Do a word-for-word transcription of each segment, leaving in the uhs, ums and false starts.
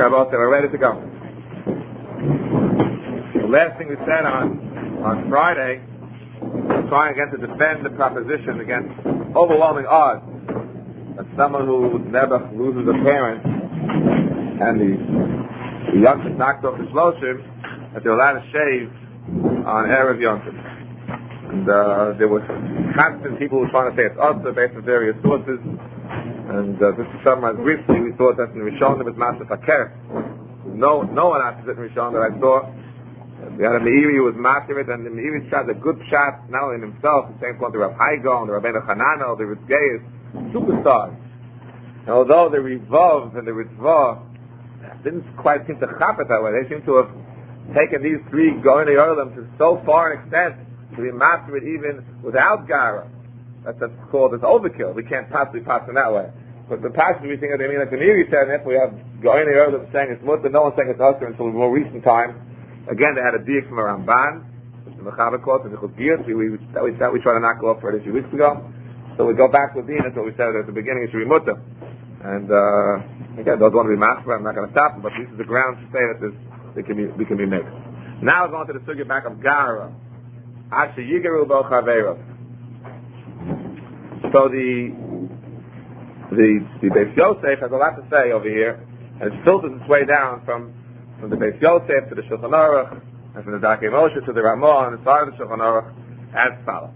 Rabbi, we're ready to go. The last thing we said on on Friday, we're trying again to defend the proposition against overwhelming odds that someone who never loses a parent and the, the youngster knocked off the shloshim, that they're allowed to shave on Erev Yom Tov. And uh, there were constant people who were trying to say it's also based on various sources. And uh, just to summarize briefly, we thought that in Rishon it was Master Fakir. No, no one after it in Rishon that I saw. We had a Meiri who was master it, and the Meiri shot a good shot, not only in himself, the same point the Rav Haigon, the Rabbeinu Hananel, the Ritzgeis, superstars. And although the Rivav and the Ritzvah didn't quite seem to chop it that way, they seem to have taken these three going to Yerlim to so far an extent to be master it even without Gara. That's, that's called as overkill. We can't possibly pass in that way. But the passage we think of, they mean like the Meiri said, and if we have going to Yerlim saying it's mutter, no one's saying it's usher until more recent time. Again, they had a diak from a Ramban, the Mechaber quote, and the Chutgiyot, we, we, that we that we tried to knock off for it a few weeks ago. So we go back with Dean, that's what we said at the beginning, it should be mutter. And, uh, again, those want to be master, I'm not going to stop them, but this is the ground to say that this, it can be, it can be mixed. Now we're going to the sugya back of Gara. Asher Yigeru Bo Chaveiro. So the, the, the Beis Yosef has a lot to say over here, and it filters its way down from from the Beis Yosef to the Shulchan Aruch, and from the Darkei Moshe to the Ramah, and the side of the Shulchan Aruch, as follows.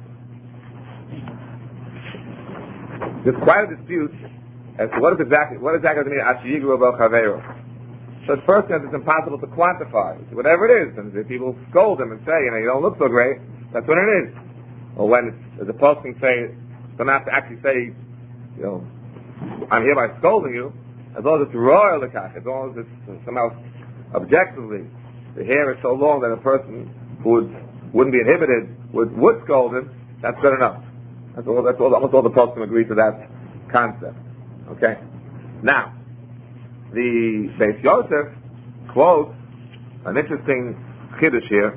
There's quite a dispute as to what is exactly what exactly does it mean Asher Yigru Bo Chaveiro. So at first it's impossible to quantify. Whatever it is, and if people scold them and say, you know, you don't look so great, that's what it is. Or when it's, as a person say, don't have to actually say, you know, I'm hereby scolding you, as long as it's royal lekach, as long as it's somehow objectively, the hair is so long that a person who would, wouldn't be inhibited would, would scold him, that's good enough. That's all, that's all, almost all the poskim agree to that concept. Okay? Now, the Beis Yosef quotes an interesting chiddush here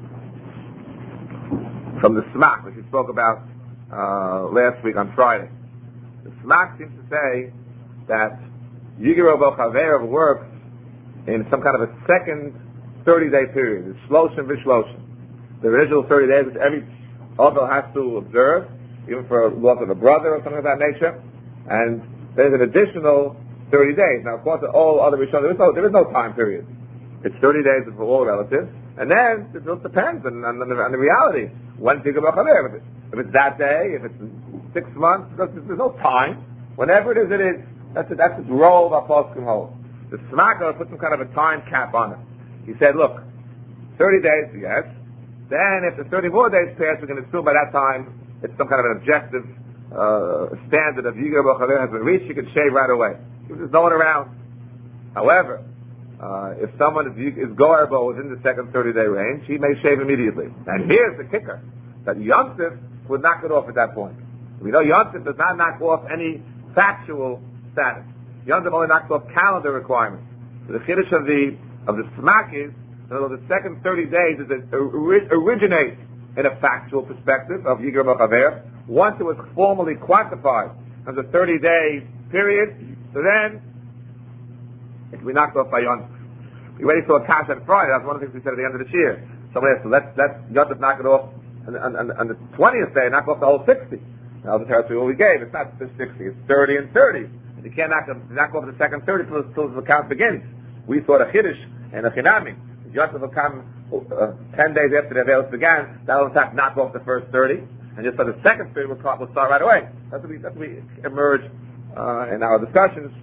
from the Smak, which we spoke about uh, last week on Friday. The Smak seems to say that Yigeru Bo Chaveiro works in some kind of a second thirty-day period. It's shloshim v'shloshim. The original thirty days, which every other has to observe, even for a loss of a brother or something of that nature. And there's an additional thirty days. Now, of course, all other Rishon, there is no, there is no time period. It's thirty days for all relatives. And then, it just depends on, on, on, the, on the reality. When Yigeru Bo Chaveiro, if it's that day, if it's six months, there's, there's no time. Whenever it is, it is. That's it, that's its role of Apostle Hold. The Smakar put some kind of a time cap on it. He said, look, thirty days, yes. Then if the thirty more days pass, we can assume by that time it's some kind of an objective uh, standard of Yigeru Bo Chaveiro has been reached, you can shave right away. There's no one around. However, uh, if someone is, is goarbo within the second thirty-day range, he may shave immediately. And here's the kicker, that Yom Tov would knock it off at that point. We know Yom Tov does not knock off any factual status. Yom Tov only knocks off calendar requirements. So the chiddush of the of the Smak is, in other words, the second thirty days is it originates in a factual perspective of Yigeru Bo Chaveiro. Once it was formally quantified as a thirty-day period, so then it will be knocked off by Yom Tov. We already saw a Kash on Friday. That's one of the things we said at the end of this year. Somebody has to let let Yom Tov knock it off on, on, on, on the twentieth day, knock off the whole sixty. Now the territory what we gave, it's not just sixty, it's thirty and thirty. You can't knock, knock off the second thirty until, until the count begins. We thought a chiddush and a chinami. Yom Tov will come uh, ten days after the Avelis began. That will in fact knock off the first thirty, and just for the second thirty will start, will start right away. That's what we, that's what we emerged uh, in our discussions.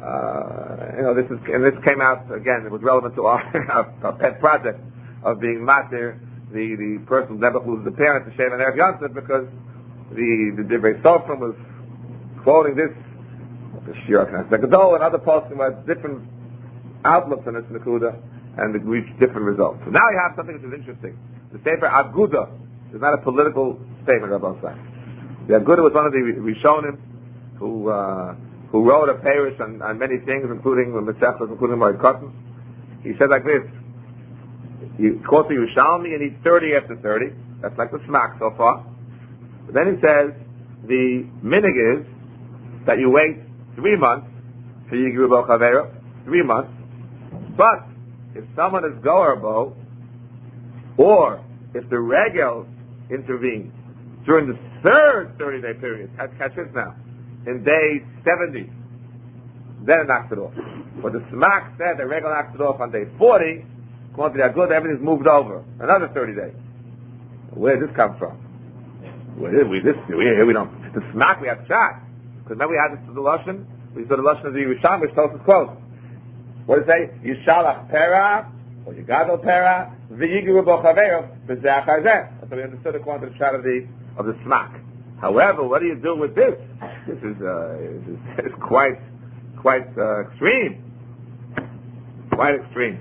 Uh, you know, this is and this came out again. It was relevant to our, our, our pet project of being matir, the the person who never loses the parent to shave an Erev Yom Tov, because the the Divrei Sofrim was quoting this. The Shira Gadol and other posts had different outlooks on this Nakuda and reached different results. So now you have something which is interesting. The Sefer Aguda is not a political statement, Rabbi Say. The Aguda was one of the Rishonim who uh, who wrote a parish on, on many things, including the Masechtas, including Moed Katan. He said like this: he quotes the Yerushalmi and he's thirty after thirty. That's like the Smak so far. But then he says the minig is that you wait three months for Yigeru Bo Chaveiro, three months, But if someone is goerbo, or if the regel intervenes during the third thirty-day period, catch, catch this now, in day seventy, then it knocks it off. But the smack said the regel knocks it off on day forty, according to the good, everything's moved over. Another thirty days. Where did this come from? Where did we, this, we, we don't, the smack we have shot. Because remember we had this to the Lashon? We saw the Lashon of the Yerushalmi, which tells us close. What does it say? Yishalach pera, or Yigadol pera, v'yigiru bo chaveiro, b'zeh achazeh. That's what we understood according to the shot of the, of the smack. However, what do you do with this? This is, uh, this is, it's quite, quite, uh, extreme. Quite extreme.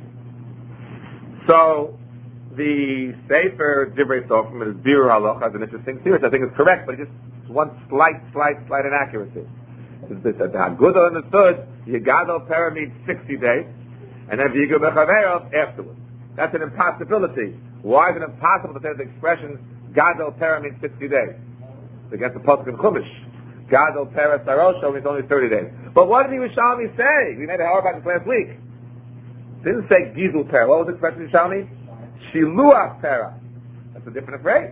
So, the Sefer Divrei Sofrim is Birur Halacha, has an interesting theory, which I think is correct, but just one slight, slight, slight inaccuracy. The Hagudah understood Yigadol Pera means sixty days, and then V'yigur Bechaveirov afterwards. That's an impossibility. Why is it impossible to say the expression Gadol Pera means sixty days? It's against the Pasuk in Chumash. Gadol Pera Sarosho means only thirty days. But what did the Yerushalmi say? We made a hour about this last week. It didn't say Gizul Pera. What was the expression Yerushalmi? Shiluach Pera. That's a different phrase.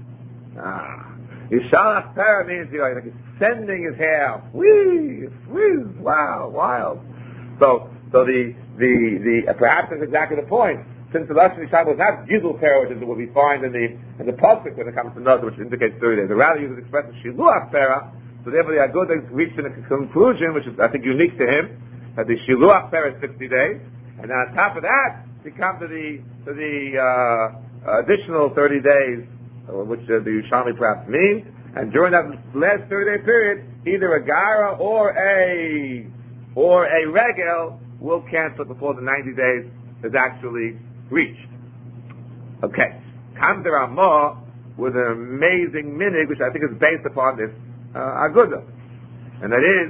Ah. Yishalach Pera means, you know, like he's sending his hair. Whee! Whiz! Wow! Wild. So, so the, the, the, uh, perhaps that's exactly the point. Since the Lashon Yishalach was not Gizul Pera, which is what we find in the, in the Pasuk when it comes to Nazir, which indicates thirty days. They rather use the expression Shiluach Pera, so therefore the Agudah reached a conclusion, which is, I think, unique to him, that the Shiluach Pera is sixty days, and then on top of that, we come to the to the uh, additional thirty days, uh, which uh, the Yerushalmi perhaps means, and during that last thirty-day period, either a gara or a or a regel will cancel before the ninety days is actually reached. Okay, comes the Ramah with an amazing minig, which I think is based upon this uh, agudah, and that is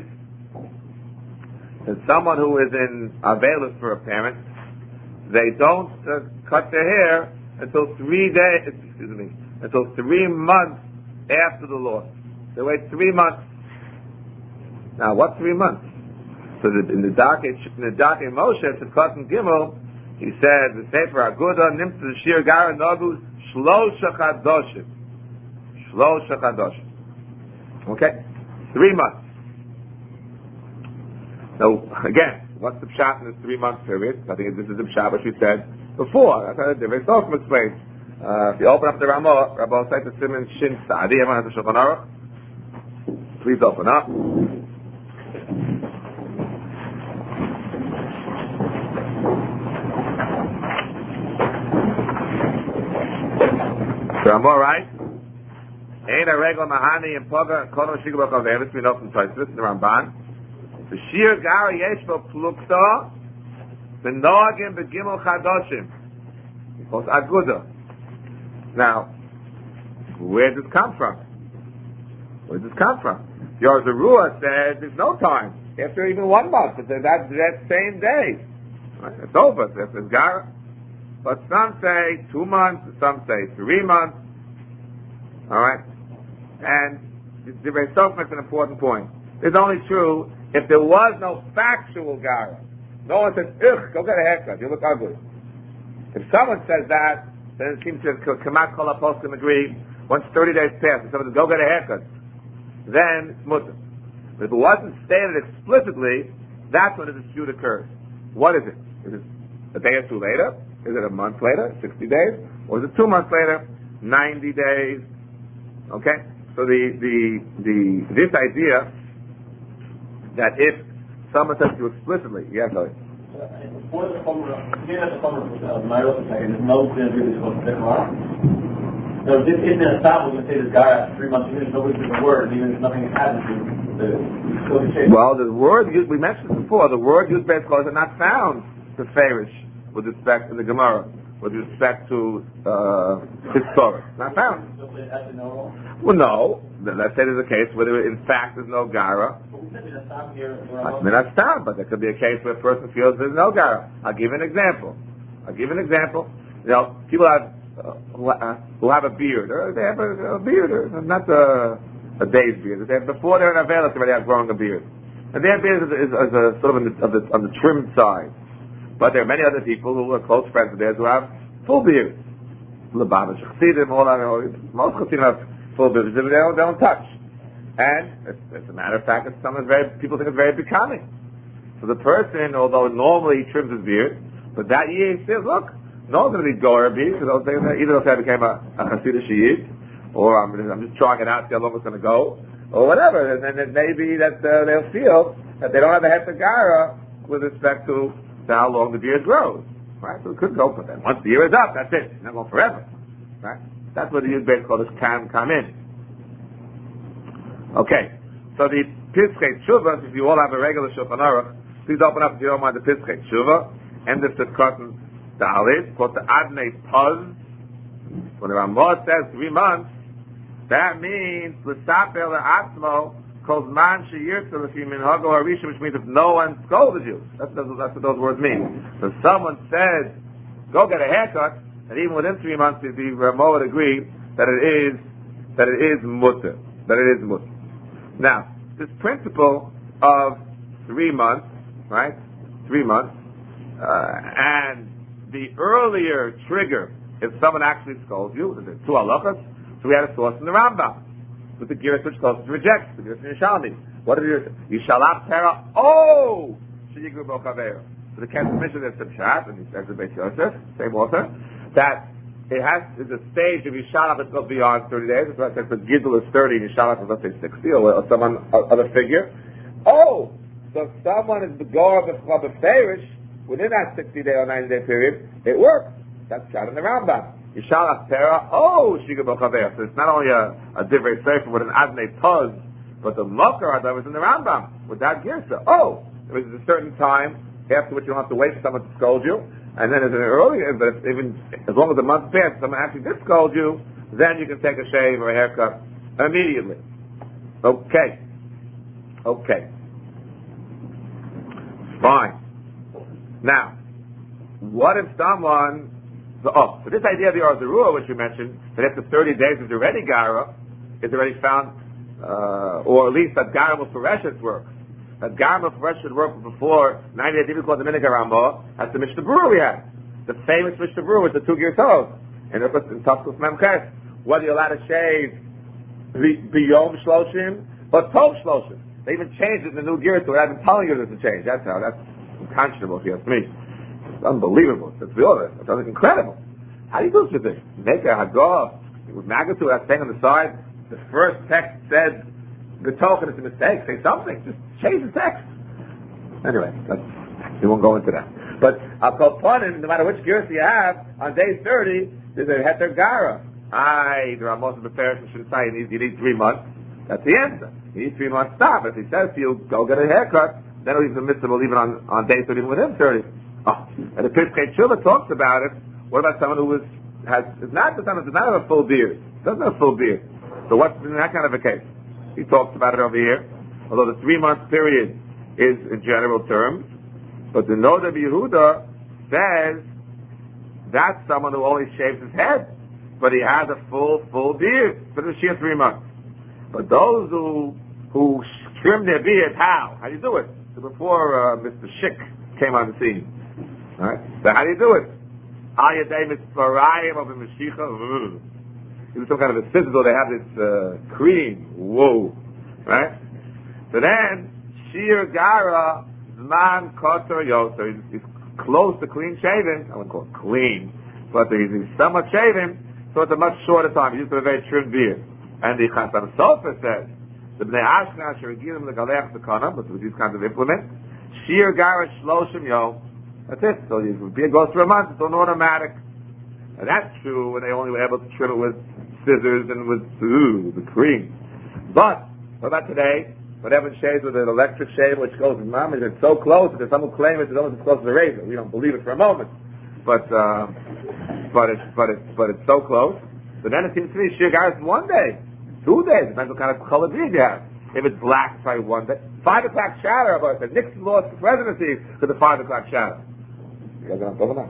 that someone who is in aveilus for a parent, they don't uh, cut their hair until three days, excuse me, until three months after the loss. They wait three months. Now, what three months? So the, in the Darkei in the Darkei Moshe, it's a Cotton Gimel, he said, the Sefer Agudah nimtz the Shir Gara Nagu Shlosha Chadoshim. Shlosha Chadoshim. Okay? Three months. Now, again, what's the pshat in this three-month period? I think this is the pshat which we said before. That's how the Divrei Sofrim explains. Uh, if you open up the Ramah, Rabbi Osai to Siman Shin Sa'adi, everyone has a Shulchan Aruch. Please open up. The Ramah writes, Ein a-regel mahani and poga kono shigu b'chaveris, we know from Tosfos, the Ramban. The Shir Gar Yeshvo Plukta B'Noagim B'Gimel Chadoshim. Because Agudah. Now, where does this come from? Where does this come from? Your Zerua says there's no time. After even one month, that, that, that same day. Right? It's over. That's the Gar. But some say two months, some say three months. Alright? And the Divrei Sofrim is an important point. It's only true if there was no factual gara. No one says, ugh, go get a haircut, you look ugly. If someone says that, then it seems to Kamat Kol HaPoskim agree, once thirty days pass, if someone says, go get a haircut, then it's mutter. But if it wasn't stated explicitly, that's when the dispute occurs. What is it? Is it a day or two later? Is it a month later? sixty days? Or is it two months later? ninety days? Okay? So the, the, the, this idea that if someone says to you explicitly, yes, sorry. Before the Chomer, beginning of the Chomer of Ma'arot, there's no sin really supposed to take around. So this isn't a stop, we can say this guy after three months, even if nobody's written a word, even if nothing happened to him, well, the word, used, we mentioned before, the word used by scholars are not found to Farish with respect to the Gemara, with respect to uh, Historic. Not found. Well, no. Let's say there's a case where there, in fact there's no gara. I mean, that's found, but there could be a case where a person feels there's no gara. I'll give you an example. I'll give you an example. You know, people have uh, who, uh, who have a beard, or they have a, a beard, or not a, a day's beard. They have, before they're in Avelis, they already have growing a beard, and their beard is, is, is a, sort of on the, on the, on the trimmed side. But there are many other people who are close friends of theirs who have full beards. Lubavitch, Chassidim, all that, most Chassidim have full beards. They don't, they don't touch. And, as, as a matter of fact, it's something very, people think it's very becoming. So the person, although normally he trims his beard, but that year he says, look, no one's going to be Gora beard, because either they'll say I became a, a Hasidic Yid, or I'm, I'm just trying it out, see how long it's going to go, or whatever. And then it may be that uh, they'll feel that they don't have a Heter Gara with respect to how long the beard grows. Right? So it could go for them. Once the year is up, that's it. It's not going forever. Right? That's what the Yud Beis Chodesh can come in. Okay. So the Piskei Tshuva, if you all have a regular Shulchan Aruch, please open up if you don't mind the Piskei Tshuva, and the Sivkatan Dalit, called the Adnei Puz. When the Ramah says three months, that means L'Saper L'Atzmo Kol Zman She'yirtza L'Fi Minhago Harishim, which means if no one scolded you. That's, that's, that's what those words mean. So if someone says, go get a haircut, and even within three months, the, the Ramah would agree that it is, that it is mutter. That it is mutter. Now, this principle of three months, right? Three months, uh, and the earlier trigger, if someone actually scolds you, there's two halachas. So we had a source in the Rambam with the Giras which closes rejects the Giras in Yerushalmi. What did you Yishalach Tera? Oh, Sheyigru Bo Chaveiro. So the Kesef Mishnah is Shabshat, and he says the Beis Yosef, same author, that it has is a stage of Yishalach that goes beyond thirty days. That's why it says the Gidul is thirty, and Yishalach is let's say sixty, or, or some other figure. Oh, so if someone is the Gor of the Ferish within that sixty day or ninety day period, it works. That's shot in the Rambam. Yishalach Tera, oh, Shiga Bochaver. So it's not only a, a divrei sefer with an Adnei Puz, but the Mokar that was in the Rambam with that Girsa. Oh, there was a certain time after which you don't have to wait for someone to scold you, and then there's an earlier, but if, even as long as a month passed, someone actually did scold you, then you can take a shave or a haircut immediately. Okay. Okay. Fine. Now, what if someone So, oh, so this idea of the Arzarua, which you mentioned, that after thirty days is already Gara, is already found, uh, or at least that Gara Mufareshet works. That Gara Mufareshet worked before ninety days, even called the Minig Ramah, as the Mishnah Berurah we had. The famous Mishnah Berurah with the two gears old. And of course, in Tafkus Memches, whether you're allowed to shave Biyom Shloshim, or Tov Shloshim. They even changed it in the new gear to it. I've been telling you there's a change. That's how, that's unconscionable if you ask me. It's unbelievable. It's the other. It's incredible. How do you do such a thing? Make a hagah with magnitude. That thing on the side. The first text said the token is a mistake. Say something. Just change the text. Anyway, that's, we won't go into that. But I'll call Panim, no matter which gears you have, on day thirty, there's a Heter Gara. Aye, there are most of the parents who should say you need, you need three months. That's the answer. You need three months. Stop. If he says to you, go get a haircut, then he's admissible even on, on day thirty, even within thirty. Oh, and the Piskei Tshuva talks about it. What about someone who is, has, is not, does not have a full beard? Doesn't have a full beard. So what's in that kind of a case? He talks about it over here. Although the three month period is in general terms, but the Noda Yehuda says that's someone who only shaves his head, but he has a full, full beard for the sheer three months. But those who, who trim their beard, how? How do you do it? So before uh, Mister Schick came on the scene. Alright? So how do you do it? Ayadei Mitzvarayim of a Mashiach. It was some kind of a citadel, they have this uh, cream. Whoa. Right? So then, Shir Gara Zman Kotor Yoser. He's, he's close to clean shaven. I wouldn't call it clean, but he's, he's somewhat shaven, so it's a much shorter time. He used to have a very trimmed beard. And the Chasam Sofer says, the Bnei Ashkenaz Sherigilim Legalech Tekana, but with these kinds of implements, Shir Gara Shloshim Yo. That's it. So the beard goes for a month. It's an automatic. And that's true when they only were able to trim it with scissors and with ooh, the cream. But what about today? When everyone shaves with an electric shave, which goes in mom, it's so close that some will claim it's almost as close as a razor. We don't believe it for a moment. But uh, but it's but it's but it's so close. So then it seems to me Shir Gara is one day, two days, depends what kind of color beard you have. If it's black, it's probably one day. Five o'clock shadow. About it. Nixon lost the presidency to the five o'clock shadow. You guys know what I'm talking about?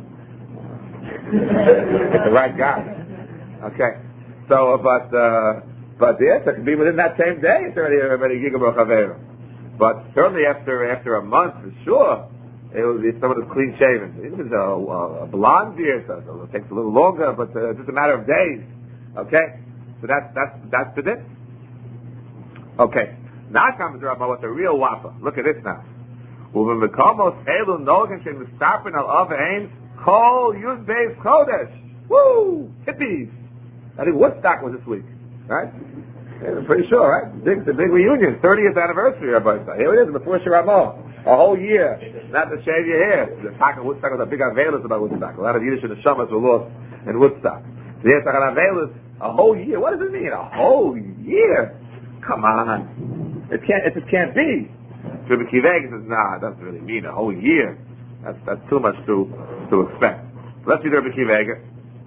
It's the right guy. Okay. So, but, uh, but yes, it can be within that same day. It's already already Giga B'Chavera. But certainly after after a month, for sure, it will be someone who's clean shaven. If it's a, a, a blonde beard, so it takes a little longer, but uh, just a matter of days. Okay, so that's that's that's the dip. Okay, now comes the Rama with the real whopper. Look at this now. When we come out, Elu Nogan Shem Mistapen Al Avein Kol Yud Beis Chodesh. Woo! Hippies. I think Woodstock was this week, right? Yeah, I'm pretty sure, right? Big, the big reunion, thirtieth anniversary, Rabbi. Here it is, before Shiramo. A whole year, not to shave your hair. The talk of Woodstock was a big Avelis about Woodstock. A lot of Yiddish and the Shamas were lost in Woodstock. So here's like an Avelis, a whole year. What does it mean? A whole year? Come on. It can't, it just can't be. Rabbi Akiva says, nah, it doesn't really mean a whole year. That's, that's too much to, to expect. Let's see the Rabbi Akiva.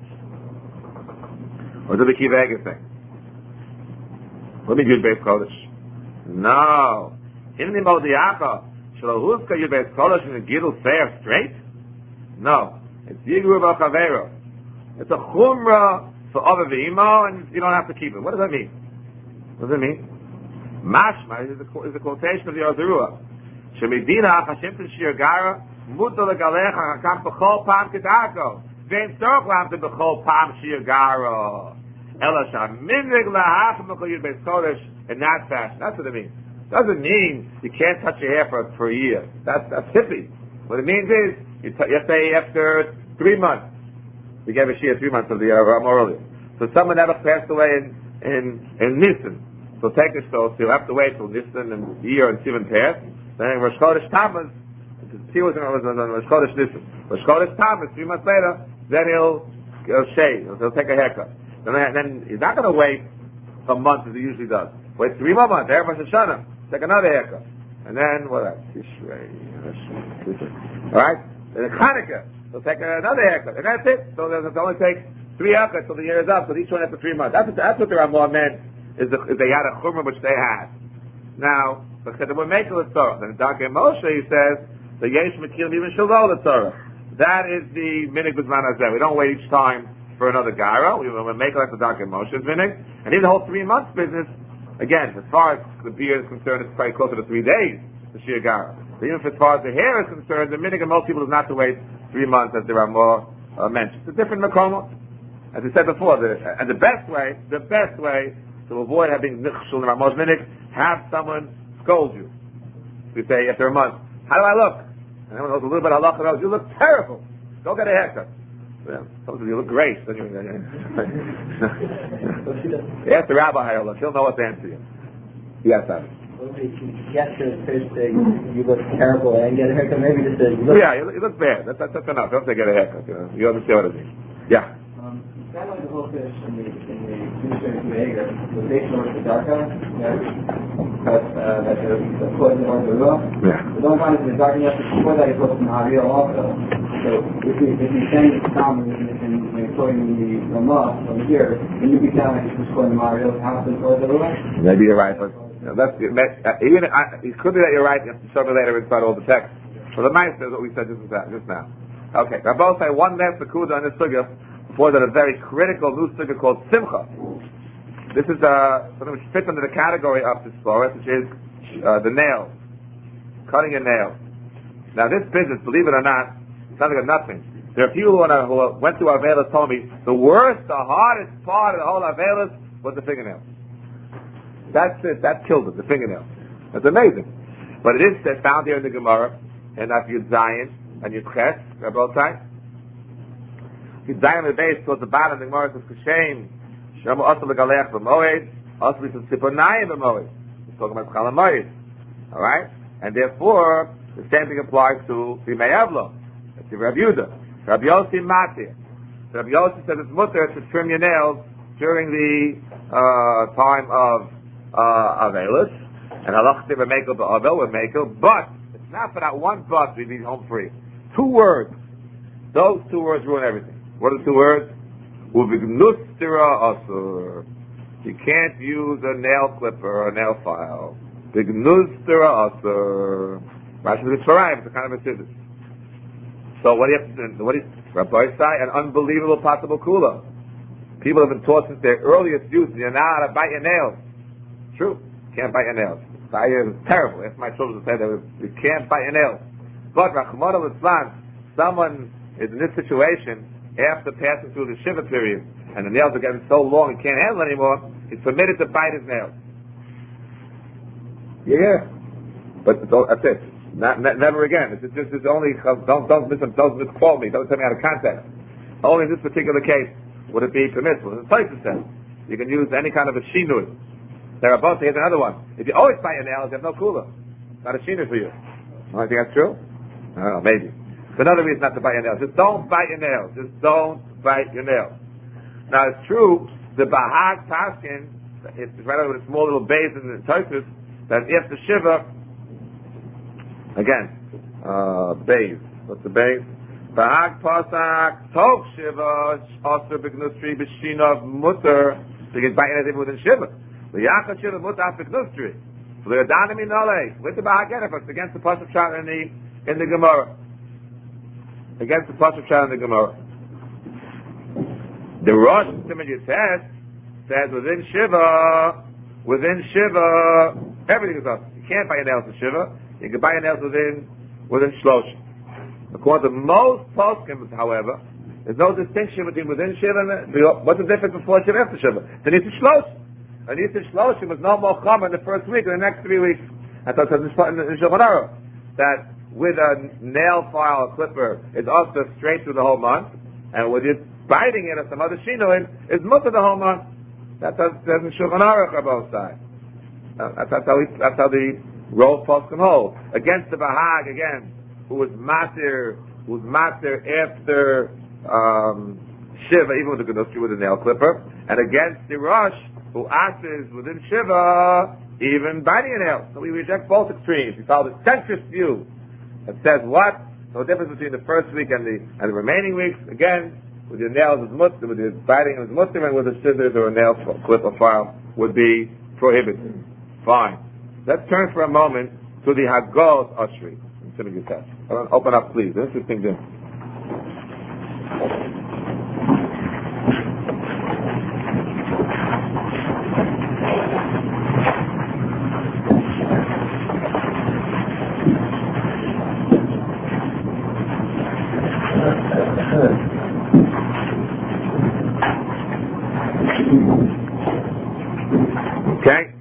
What does Rabbi Akiva say? What do you mean Yud Beis Kodesh? No. Himni Modiacha, Shalohuska Yud Beis Kodesh in the Gidul Seir straight? No. It's Yigru B'Chavero. It's a Chumrah for Ava V'Imo, and you don't have to keep it. What does that mean? What does it mean? Mashma is a, is a quotation of the Ozerua. Shemidina Hashem Shir Gara Muto Legalecha Hakam B'Chol Pam Kedako Vein Tzorch Lamte B'Chol Pam Shir Gara Ela Shaminig Lahach B'Chol Yud Beis Kodesh in that fashion. That's what it means. Doesn't mean you can't touch your hair for for a year. That's that's hippie. What it means is you, t- you say after three months. We gave a shia three months of the year uh, more earlier. So someone ever passed away in in in Nisan. So take a shtos, you'll have to wait till Nisan and year and Sivan pass. Then Rosh Chodesh Tammuz, he was on Rosh Chodesh Nisan. Rosh Chodesh Tammuz, three months later, then he'll, he'll shave, he'll, he'll take a haircut. Then, then he's not going to wait a month as he usually does. Wait three more months, Erev Rosh Hashanah, take another haircut. And then, what else? Alright? Then Chanukah, he'll take another haircut. And that's it. So it only takes three haircuts till the year is up, so each one after three months. That's what, that's what the Ramah meant. Is, the, is they had a chumrah which they had. Now, because they were making the Torah. Then Darkei Moshe, he says, the yesh mekil even shalol the Torah. That is the minig b'zman hazeh. We don't wait each time for another gara. We will make like the Darkei Moshe's minig. And even the whole three months business, again, as far as the beard is concerned, it's probably closer to three days, the shir gara. But even as far as the hair is concerned, the minig of most people is not to wait three months as there are more uh, mentioned. It's a different makom. As we said before, the, and the best way, the best way to avoid having nichshul in Ramos Minik, have someone scold you. You say after a month, how do I look? And everyone knows a little bit of halacha knows, you look terrible. Go get a haircut. Well, sometimes you look great. Then you, ask the rabbi how you look. He'll know what to answer you. Yes, Abby. Yes, first say you look terrible and get a haircut. Maybe just say you look. Yeah, you look, you look bad. That's, that's, that's enough. Don't say get a haircut. You know, you understand what it means. Yeah. Um, that like the whole fish in the in the Jewish behavior was based on the darka. That uh, that the the foot in the roof. Yeah. The don't find the darka yet before that it was in Ariel also. So if you if you change the sound in in in quoting the Ramah over here, then you be telling like it's quoting Ariel house and towards the roof. Maybe you're right, but you know, that's uh, even uh, it could be that you're right. You have to show me later inside all the text. So the Meister is what we said just just now. Okay, I both say one last sekuda on this sugya. Before that, a very critical new sugya called simcha. This is uh, something which fits under the category of this forest, which is uh, the nails, cutting a nail. Now, this business, believe it or not, it's nothing of nothing. There are people who, are, who went through Avelis told me the worst, the hardest part of the whole Avelis was the fingernail. That's it. That killed it. The fingernail. That's amazing. But it is found here in the Gemara, and if you Zion and you Ches, they're both sides. If you Zion the base towards the bottom, the Gemara says Kashem. Shamu also the Galech b'Moed, also we says Siponayim b'Moed. We're talking about Chalamoid. All right, and therefore the same thing applies to Bimei Avlo. That's the Rabbi Yehuda. Rabbi Yossi Matir. Rabbi Yossi says it's mutter to trim your nails during the uh, time of uh, Avelis, and halach to Mekel ba'Avel with Mekel, but it's not for that one but we be home free. Two words. Those two words ruin everything. What are the two words? Uvignustira asur. You can't use a nail clipper or a nail file. Vignustira asur. Rashi says it's a kind of a scissors. So what do you have to do? What is Rabbi say? An unbelievable possible kula. People have been taught since their earliest youth, you're not to bite your nails. True. You can't bite your nails. It's terrible. If my children say that you can't bite your nails. But Rahman al-Islam, someone is in this situation after passing through the Shiva period, and the nails are getting so long he can't handle it anymore, he's permitted to bite his nails. Yeah, but that's it. Not, ne- never again. It's just it's only don't don't mis don't misquote me. Don't tell me out of context. Only in this particular case would it be permissible. The place says you can use any kind of a shinui. There are both. Here's another one. If you always bite your nails, you have no cooler. Not a shinui for you. I think that's true. I don't know, maybe. It's another reason not to bite your nails. Just don't bite your nails. Just don't bite your nails. Now it's true. The Bahag Paskin, it's right over with a small little base in the Tosfos, that if the Shiva, again, uh, base, what's the base? Bahag Pasak, Tov Shiva, Osir B'Gnustri, B'Shinov Mutter, so you can bite anything within Shiva. L'Yachad Shiva Mutter B'Gnustri. L'Yadanim Inole, with the Bahag Enefus, against the Pasuk Shah in the, in the Gemara. Against the Pasuk Shah in the Gemara. The Rosh Simon Yitzhak says within Shiva, within Shiva, everything is up. You can't buy your nails in Shiva. You can buy your nails within within Shlosh. According to most poskim, however, there's no distinction between within Shiva and the, what's the difference before Shiva and after Shiva? The Nisa Shlosh. The Nisa Shlosh was no more common the first week or the next three weeks. I thought it was in the Shulchan Aruch that with a nail file, a clipper, it's also straight through the whole month, and with it biting it or some other shinoin, it's mutter the whole month. That's how it says in Shulchan Aruch on both sides. That's, that's how we, that's how the roll poskim hold. Against the Bahag, again, who was matir, who was matir after um, Shiva, even with the Gnustri with the nail clipper, and against the Rosh, who asks within Shiva, even biting a nail. So we reject both extremes. We follow the centrist view that says what? No difference between the first week and the and the remaining weeks. Again, with your nails is mutter, with your biting is mutter, and with a scissors or a nail clip or file would be prohibited. Fine. Let's turn for a moment to the Hagos Ashri. Open up, please. Interesting thing. Okay.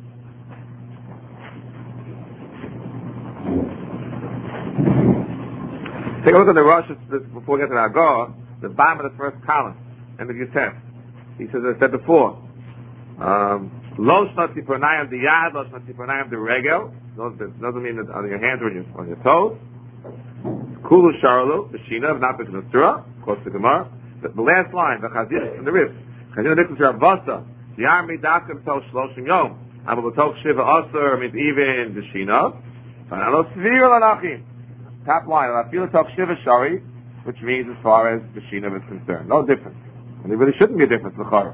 Take a look at the Rosh before we get to the Hagor, the bottom of the first column, and the Yusef. He says, as I said before, Lo shnati pranayim the yad, lo shnati pranayim the regel. Doesn't mean that on your hands or on your, on your toes. Kulu sharlu, the shina, not the gnustura, of course the Gemara. The, the last line, the chazir, and the ribs. Chazir nikul shavasa, yar mi dakim tel shloshim yom. Amal b'tok shiva aser, means even the shina. Alo svir l'anachim. Top line, I feel talk shiva shari, which means as far as the shina is concerned. No difference. And there really shouldn't be a difference, l'chara.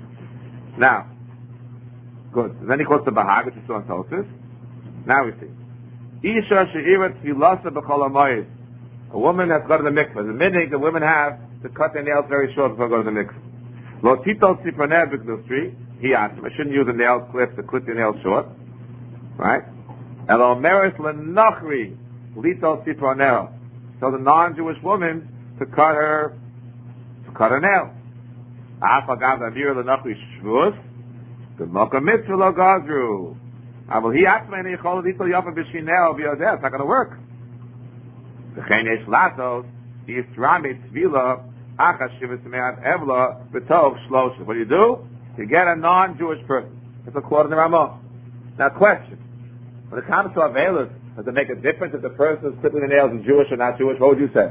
Now, good. And then he quotes the Bahag, which is so on Tosfos. Now we see. Isha she'irat tfilasa b'chol hamoed. A woman has got to the mikvah. The minhag the women have to cut their nails very short before going to the mikvah. Lo titol tziproneh b'gnustri. He asked him, I shouldn't use a nail clip to clip your nails short. Right? Elo meres l'nochri. Lito Sipronel. So the non-Jewish woman to cut her to cut her nails. Afagav Avir Lenachri Shvus. The Mocha Mitzvah Lo Gazru. Aval He Atzmei Neichol Lito Yofa B'Shinel V'Yodeh. It's not going to work. V'chein Yesh Latos Yisrami Tzvila Achas Shivas Me'at Evla B'Tov Shlosha. What do you do? You get a non-Jewish person. That's a quote in the Ramah. Now question. When it comes to Avelis, does it make a difference if the person who's clipping the nails is Jewish or not Jewish? What would you say?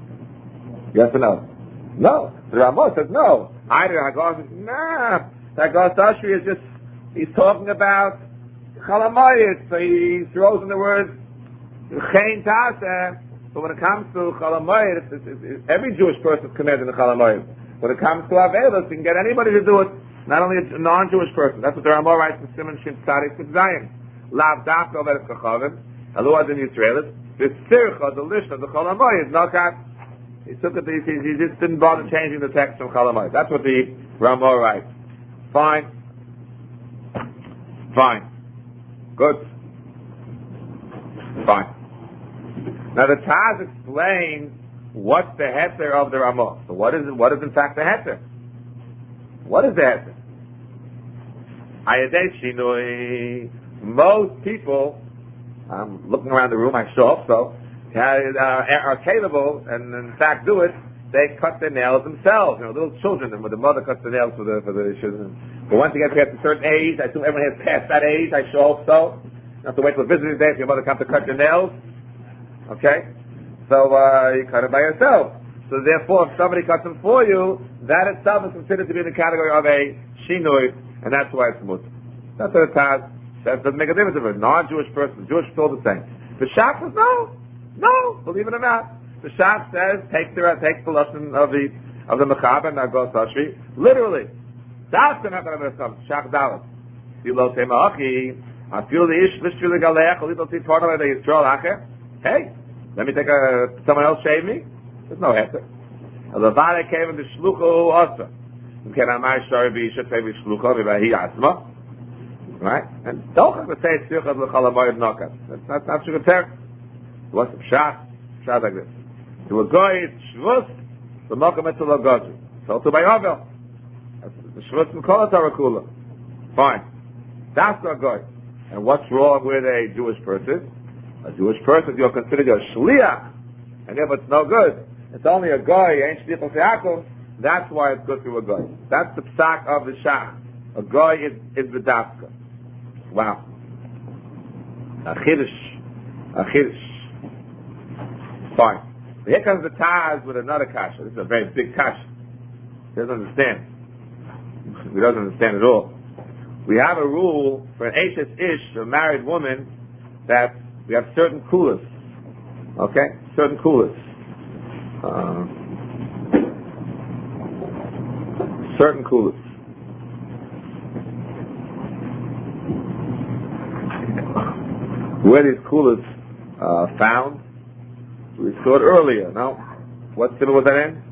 Yes or no? No. The Ramah says no. Either Hagos says, nah. The Hagos Ashri is just, he's talking about Chalamayit, so he throws in the words Chein Taseh. But when it comes to Chalamayit, it's, it's, it's, every Jewish person is commanded in the Chalamayit. When it comes to Avelis, you can get anybody to do it, not only a non-Jewish person. That's what the Ramah writes in Simon Shin Tzadik Zion. Lav Dafka Ovedes Kachavim. Hello, Adin Yisraelis. The Sircha, the list of the Chalamayit is not that. He took it, he, he just didn't bother changing the text from Chalamayit. That's what the Ramah writes. Fine. Fine. Good. Fine. Now the Taz explains what's the heter of the Ramah. So what is it, what is in fact the heter? What is the heter? Ayadei Shinui. Most people, I'm looking around the room, I show up, so, uh, are capable, and in fact do it, they cut their nails themselves. You know, little children, and when the mother cuts the nails for the, for the children. But once you get past a certain age, I assume everyone has passed that age, I show up, so, you have to wait till visiting day for your mother comes to cut your nails. Okay? So, uh, you cut it by yourself. So therefore, if somebody cuts them for you, that itself is considered to be in the category of a shinui, and that's why it's mutter. That's what it has. That doesn't make a difference if a non-Jewish person, the Jewish is all the same. The Shach says no, no, believe it or not. The Shach says take the take the lesson of the of the Mechaber and Nagos Hashvi literally. That's the not going to come. Shach Dalet. You lo say ma'achi. I feel the ish lishvil galech. A little tit part of the Yisrael acher. Hey, let me take a someone else shave me. There's no heter. A levade came in the shlucho also. Okay, now my story be should say be shlucho be asma. Right? And don't have to say tzirchas l'chalamoyed nokas. That's not not sugar. What's the pshat? Pshat like this. To a goy it's shvus, the mokum etzul agozu. So to by Ovel. The shvus m'kol atarakula. Fine. That's not goy. And what's wrong with a Jewish person? A Jewish person, you're considered a shliach, and if it's no good, it's only a goy, ain't shliach l'se'akum. That's why it's good to a goy. That's the psak of the shach. A goy is is the dafka. Wow. A chiddush. A chiddush. Fine. Here comes the Taz with another kasha. This is a very big kasha. He doesn't understand. He doesn't understand at all. We have a rule for an Eishes Ish, a married woman, that we have certain kulas. Okay? Certain kulas. Uh, certain kulas. Where these kulas uh, found, we saw it earlier. No, what simmer was that in?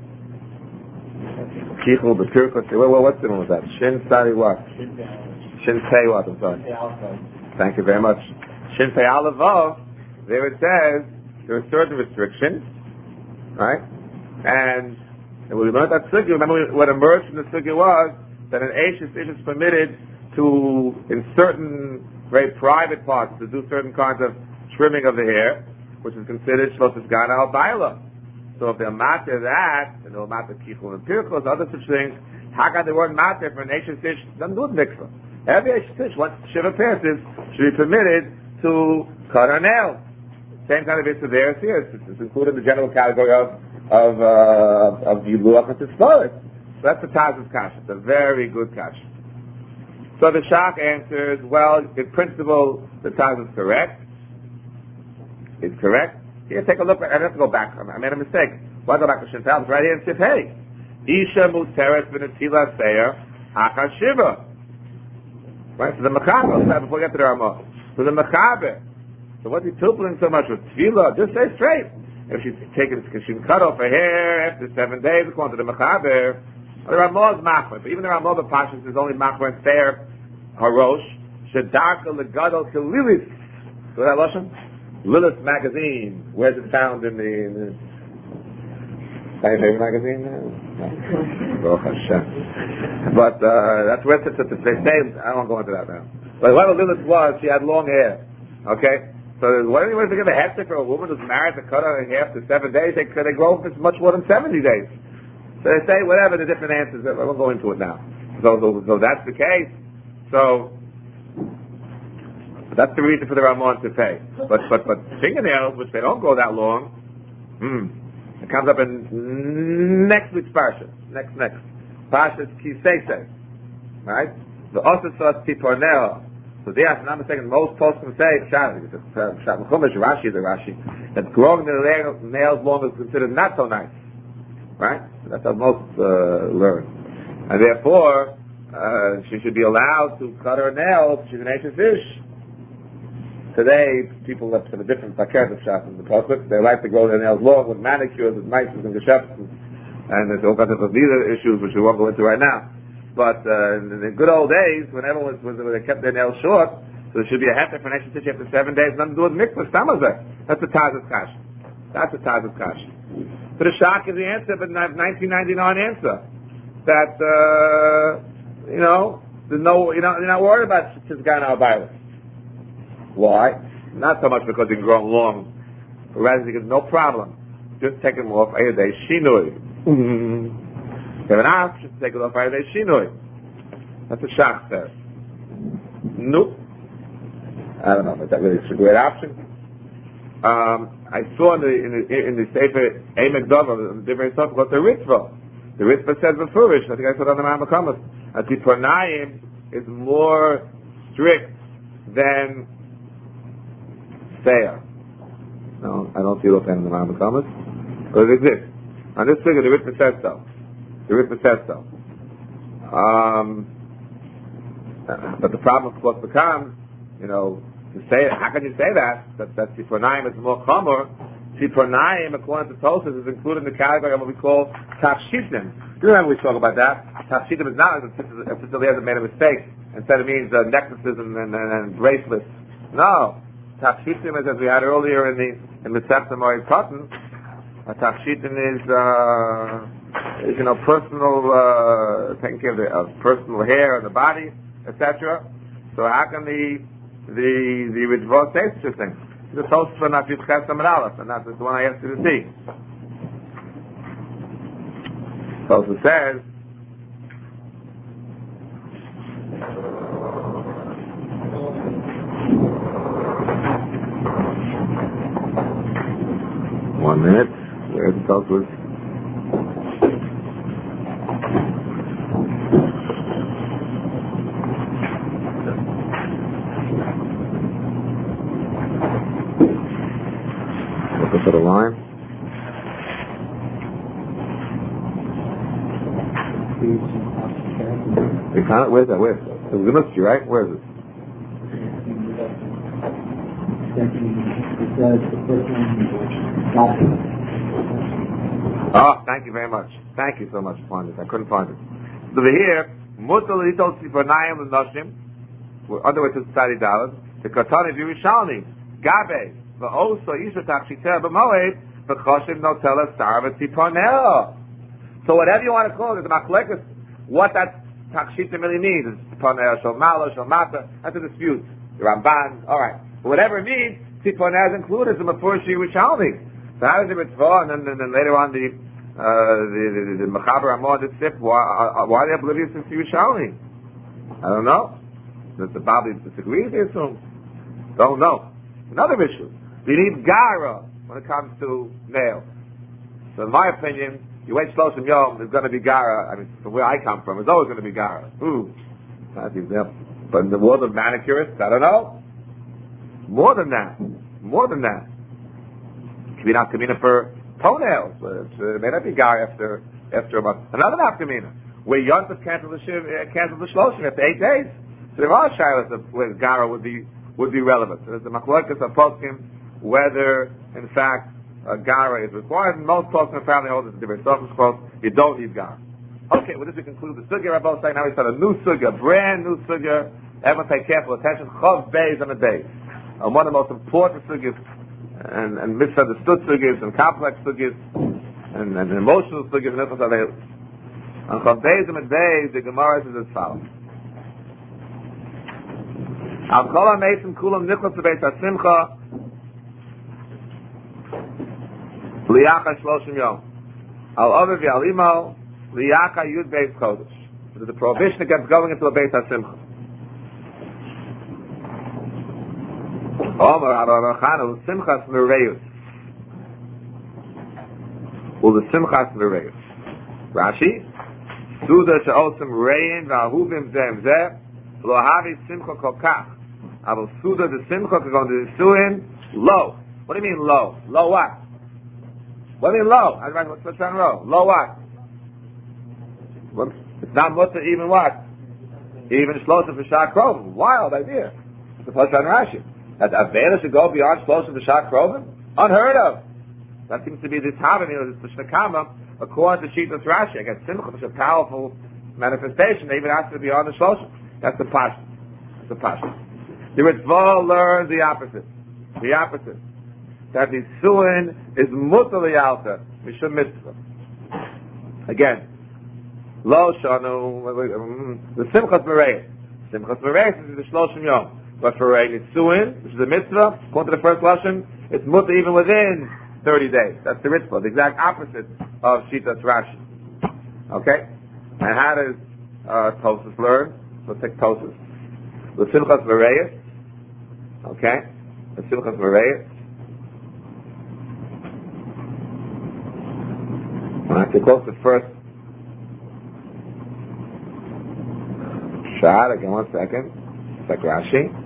Kichul, the Pirkos. Well, well, what simmer was that? Shin Sari what? Shin Pei what? I'm sorry. Thank you very much. Shin Pei Aleph. There it says there are certain restrictions, right? And, and when we learned that sugya, remember what emerged from the sugya was that an Eishes Ish is permitted to, in certain very private parts, to do certain kinds of trimming of the hair, which is considered shloshis gana al baila. So if they're matter that, and they'll matter kichul and pirkos, other such things, how can they weren't matter for an Eishes Ish? Doesn't do it mikvah. Every Eishes Ish, once shiva passes, should be permitted to cut her nails. Same kind of issue there is here. It's, it's included in the general category of of uh, of yiluach and tzvah. So that's the Taz's kasha. It's a very good kasha. So the Shach answers, well, in principle, the Taz is correct. It's correct. Here, take a look. I have to go back. I made a mistake. Why go back to Shintal? It's right here in Sif Hey. Isha muteret v'netila seir hachar shiva. Right? So the Mechaber, before we get to the Ramah. So the Mechaber. So what's he tupling so much with tefillah? Just say straight. If she's taken, if she can cut off her hair after seven days, according to the Mechaber, the Ramah is machmer, but even the Ramah of Pashas is only machmer and fair harosh shedarka legadol kelilis. So that lashon, Lilith magazine. Where's it found in the? In the your favorite magazine? No. Baruch Hashem. But uh, that's where it's, it's, it's, they say. I don't want to go into that now. But whoever Lilith was, she had long hair. Okay. So what anyone to give a hefty for a woman who's married to cut her hair after seven days? They they grow for much more than seventy days. So they say whatever the different answers. I won't go into it now. So, so, so that's the case. So that's the reason for the Ramon to pay. But but but fingernails, which they don't go that long, hmm, it comes up in next week's parsha. Next next parsha's Kisei, right? The Osasas Tiporneo. So there, if I'm not mistaken, most posts can say Pshat Mechumash Rashi the Rashi that growing the nails long is considered not so nice. Right? That's how most uh, learn. And therefore, uh, she should be allowed to cut her nails. She's an Eishes Ish. Today, people have a different paket of shaf in the pasuk. They like to grow their nails long with manicures, with mices and geschäfts, and there's all kinds of other issues which we won't go into right now. But uh, in the good old days, when everyone was, when they kept their nails short, So there should be a heter for an extra tissue after seven days, nothing to do with mikvah, samazeh. That's the Taz's kash. That's the Taz's kash. So the shock is the answer, but nineteen ninety-nine answer. That, uh, you know, there's no, you know, you're not worried about Tizgana virus. Why? Not so much because he can grow long, but rather because no problem. Just take him off every day, shinui. You have an option to take it off every day, shinui. That's what Shach says. Nope. I don't know, but that really is a great option. Um, I saw in the in the, in the Sefer Emek Dover, the different stuff about the Ritva. The Ritva says before, I think I saw it on the Ma'amakomas, that the Pornayim is more strict than Seir. No, I don't see it offhand in the Ma'amakomas, but it exists. On this figure, the Ritva says so. The Ritva says so. Um, but the problem, of course, becomes, you know, to say, how can you say that? That, that Tzipornaim is more chomer. Tzipornaim, according to Tosfos, is included in the category of what we call tafshitim. You remember we spoke about that? Tafshitim is not, if Sister Eliezer made a mistake, instead it means uh, necklaces and, and, and, and bracelets. No. Tafshitim is, as we had earlier in the in the Septim or Cotton, a tafshitim is, uh, is, you know, personal, uh, taking care of, the, of personal hair and the body, et cetera. So how can the the the Ritva say such a thing? The Tosfos not just Chesam and Aleph, and that's the one I asked you to see. Tosfos says, one minute. Where's the Tosfos? For the line. You found it? Where's that? Where? It was a mystery, right? Where is it? Oh, thank you very much. Thank you so much for finding it. I couldn't find it. So over here, Mutal Litot Sifonayim L'Noshim, under which is Tzadi Dalad, the Katani Yerushalmi, Gabe, but also Isha Tachshiteh B'Moed, but Choshim no tell us Sarva Tziponel. So whatever you want to call it, the Machlekes, what that Tachshiteh really means is Tziponel, Shomalo, Shomata. That's a dispute. The Ramban, all right. But whatever it means, Tziponel is included in the Mefurish Yerushalmi. So how is it Mitzvah, and then, and then later on the uh, the the, the Mechaber Amor the Sif? Why, uh, why are they oblivious to Yerushalmi? I don't know. Does the Bobby disagree? They assume. Don't know. Another issue. You need gara when it comes to nails. So in my opinion, you wait Shloshim Yom, there's going to be gara. I mean, from where I come from, there's always going to be gara. Ooh, that's the example. But in the world of manicurists, I don't know. More than that. More than that. Kavina Kamina for toenails. It may not be gara after after a month. Another nafkamina, where Yontif canceled the shiv, uh, canceled the Shloshim after eight days. So there are shilas of where gara would be would be relevant. So there's the machlokes of poskim, whether, in fact, uh, gara is required. And most poskim apparently hold it to different sources. Quote, you don't need gara. Okay, well, this we conclude the sugya. Rabbi saying now we start a new sugya, brand new sugya. Everyone pay careful attention. Chav beis on the day. Uh, one of the most important sugyas, and, and misunderstood sugyas, and complex sugyas, and, and emotional sugyas, and everything. On chav beis on the day, the Gemara says as follows. Al kol ha-meisim kulam nichlas beis ha-simcha liyacha shloshim yom. Al over v'al imo liyacha yud beis kodesh. There's a prohibition against going into a beis ha-simcha. Omer ha-rachanu simchas l'reus. Ul the simchas l'reus. Rashi, Suda she'osim reyin v'ahuvim zeh zeh lo havi simcha kol kach. Abel Suda the Simcha is going to sue him low. What do you mean low? Low what? What do you mean low? What's on row? Low what? Well, it's not mutter even what? Even Shloshim V'Shah Krovim. Wild idea. It's a plus on Rashi. That Avela should go beyond Shloshim V'Shah Krovim? Unheard of. That seems to be the Tavim, you know, the Shnekama, according to Shitas Rashi. Again, Simcha is a powerful manifestation. They even ask to be on the Shloshim. That's the Pasha. That's the Pasha. The Ritva learns the opposite. The opposite. That the Suin is Mutali Alta, Mishum Mitzvah. Again, Lo Shanu, the Simchas Mereyes. Simchas Mereyes is the Shloshim Yom. But for a Nitzuin, which is a mitzvah, according to the first Lashon, it's mutter even within thirty days. That's the mitzvah, the exact opposite of Shitas Rashi. Okay? And how does uh, Tosas learn? Let's take Tosas. The Simchas Mereyes. Okay? The Simchas Mereyes. I have to close the first shot. Again, one second. It's like Rashi.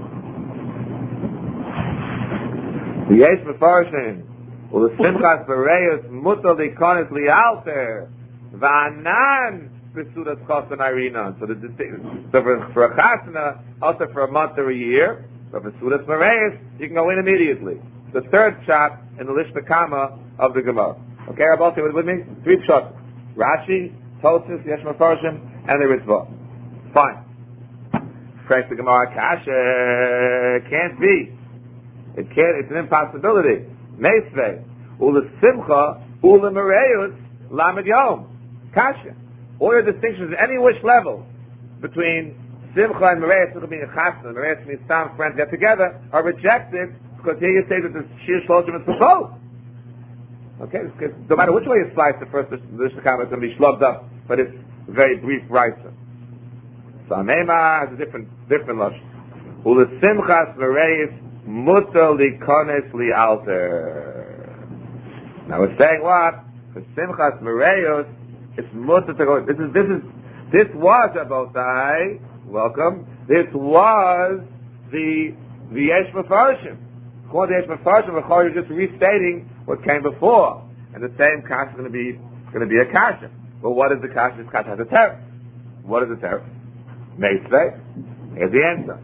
The Yesh Mefarshim, well, the Simchas Bereyus Mutter Likonis Lialter, Va'anan Besudas Chosan Irina. So the so for, for a Chasana, also for a month or a year, but for Sudas Bereyus, you can go in immediately. The third shot in the Lishna Kama of the Gemara. Okay, Rabbi, say with me? Three shots. Rashi, Tosfos, Yesh Mefarshim, and the Ritva. Fine. Correct the Gemara, Kasha, can't be. It can't, it's an impossibility. Meisvei. Ula Simcha, Ula Mereyus, Lamed Yom. Kasha. All your distinctions at any which level between Simcha and Mereyus, Simcha being a Chasna, Mereyus means some friends get together, are rejected because here you say that the Shir Shloshim is proposed. Okay? Because no matter which way you slice the first Lishna Kama, it's going to be shlubbed up, but it's very brief writer. So Amema has a different, different lashon. Ula Simchas Mereyus, Mutter likones li alter. Now we're saying what? For Simchas Mereyos, it's mutter to go. This is this is this was Abotai. Welcome. This was the the Yesh Mefarshim. According to Yesh Mefarshim, you're just restating what came before, and the same kasha is going to be going to be a kasha. But what is the kasha? This kasha has a teref. What is the teref? Meisvei. Here's the answer.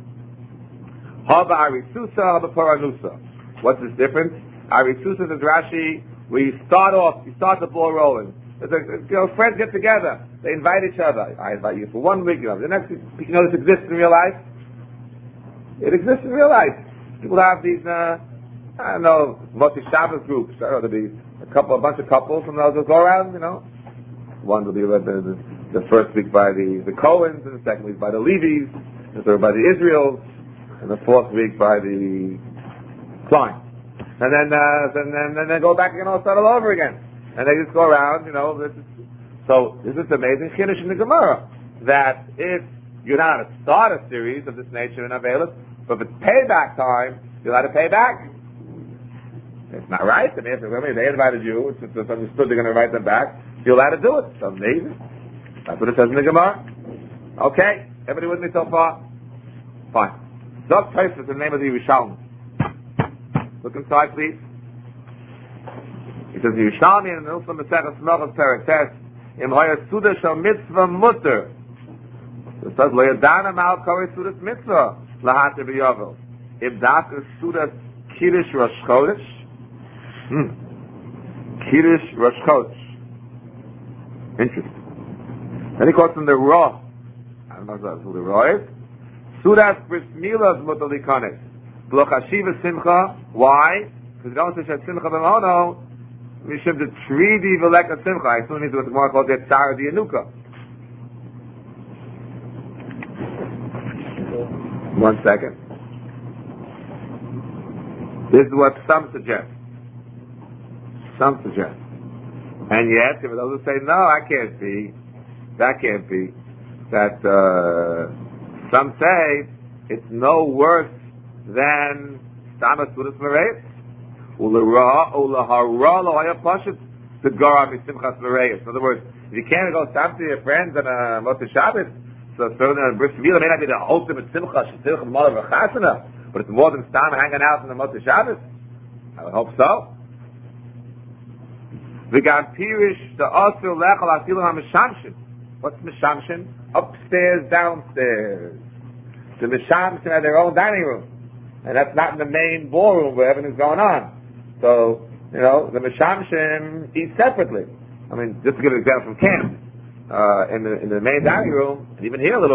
Haba Arisusa, Haba Paranusa. What's this difference? Arisusa is Rashi, where you start off, you start the ball rolling. There's a, you know, friends get together, they invite each other. I invite you for one week, you know, the next week, you know this exists in real life? It exists in real life. People have these, uh, I don't know, Motzi Shabbos groups. I don't know, there'll be a couple, a bunch of couples, and they'll just go around, you know. One will be the, the, the first week by the, the Cohens, and the second week by the Levis, the third by the Israels, and the fourth week by the Klein. And then, uh, and then, and then go back again, all start all over again. And they just go around, you know. This is, so, this is amazing chiddush in the Gemara. That if you're not allowed to start a series of this nature in Avelis, but if it's payback time, you're allowed to pay back. It's not right. I mean, if they invited you, it's, it's understood they're going to invite them back, you're allowed to do it. It's amazing. That's what it says in the Gemara. Okay? Everybody with me so far? Fine. Zog Tosfos is the name of the Yerushalmi. Look inside, please. It says Yerushalmi and also Masechas Melchos Perek Tes Im Hoya Suda Shal Mitzvah Mutter. It says Lo Yadana Mal Kori Sudas Mitzvah Lahat B'Yovel. If Dafka Sudas Kiddush Rosh Chodesh. Hmm. Kiddush Rosh Chodesh. Interesting. Then he quotes from the Raw. I don't know if that's who the Raw is. Sudas Bris Milas Mutter Likones. B'lo Chashiva Simcha. Why? Because you don't say Shet Simcha B'mono. Mishum the Tridi V'leka Simcha. I assume it means what the Gemara calls the Tzara Dianuka. One second. This is what some suggest. Some suggest. And yet, if those who say, no, I can't be, that can't be, that, uh, some say it's no worse than Stamas Sudas Mereyes. Ulahara lo haya pashut to gara misimchas Mereyes. In other words, if you can't go stam to your friends on a Motzei Shabbos, so certainly on Bris Milah may not be the ultimate simcha, simcha mother of a chasana, but it's more than stam hanging out in the Motzei Shabbos. I would hope so. V'gam pirish the asur lechal afilu ha-mishamshin. What's mishamshin? Upstairs, downstairs. The mishamshin have their own dining room, and that's not in the main ballroom where everything's going on. So, you know, the mishamshin eat separately. I mean, just to give an example from camp, uh, in the in the main dining room, and even here a little bit,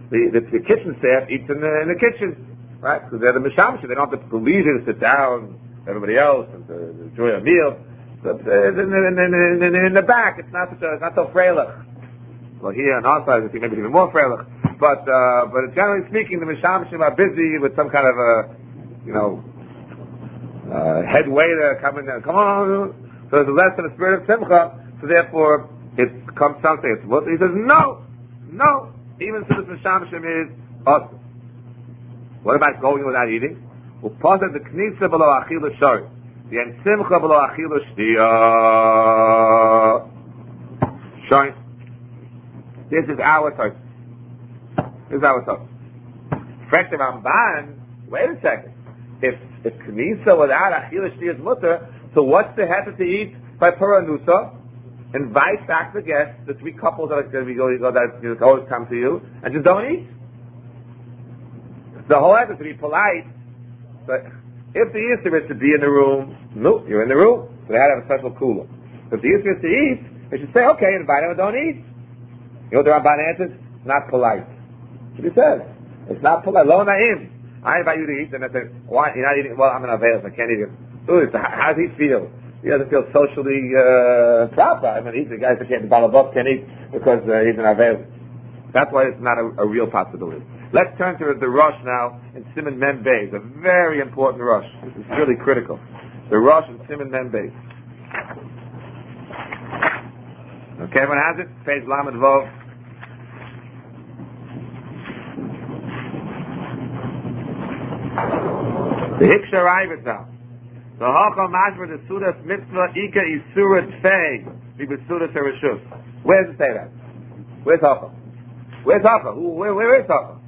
the, the, the kitchen staff eats in the, in the kitchen, right? Because they're the mishamshim. They don't have the leisure to sit down, everybody else, and to enjoy a meal. So, uh, in, in, in, in, in the back, it's not such a, it's not so freilich. Well, here on our side, I think maybe even more freilich. But, uh, but generally speaking, the mishamshim are busy with some kind of a, you know, uh, head waiter coming in, come on. So there's less than a spirit of simcha. So therefore, it comes something. It's what he says. No, no. Even so, this mishamshim is awesome. What about going without eating? We'll pause at the knisa below achilu shari. The en simcha below achilu shtiya. Shine. This is our thought. This is our thought. Fresh the Ramban. Wait a second. If if knisa without achilu shtiya is mutter, so what's the heter to eat by paranusa? Invite back the guests, the three couples that are going to be going, that always come to you, and just don't eat. The whole effort to be polite, but if the Yisr is to be in the room, no, you're in the room, so they had to have a special cooler. If the Yisr is to eat, they should say, okay, invite them and don't eat. You know what the Ramban answers? It's not polite. That's what he says. It's not polite. Lo na'im. I invite you to eat, and I say, why, you're not eating? Well, I'm an Avelis, I can't eat it. Ooh, how does he feel? He doesn't feel socially uh, proper. I mean, he's the guy that can't, the Balabot can't eat because uh, he's an Avelis. That's why it's not a, a real possibility. Let's turn to the Rosh now in Siman Mem Beis, a very important Rosh. This is really critical. The Rosh in Siman Mem Beis. Okay, everyone has it? Page Lamed Vov. The Hiksha Raivit now. The Hachal Mashma the Sudas Mitzvah Ika Isura Tfei Bibisudas Harishus. Where does it say that? Where's Hachal? Where's Hachal? Who, where, where is Hachal?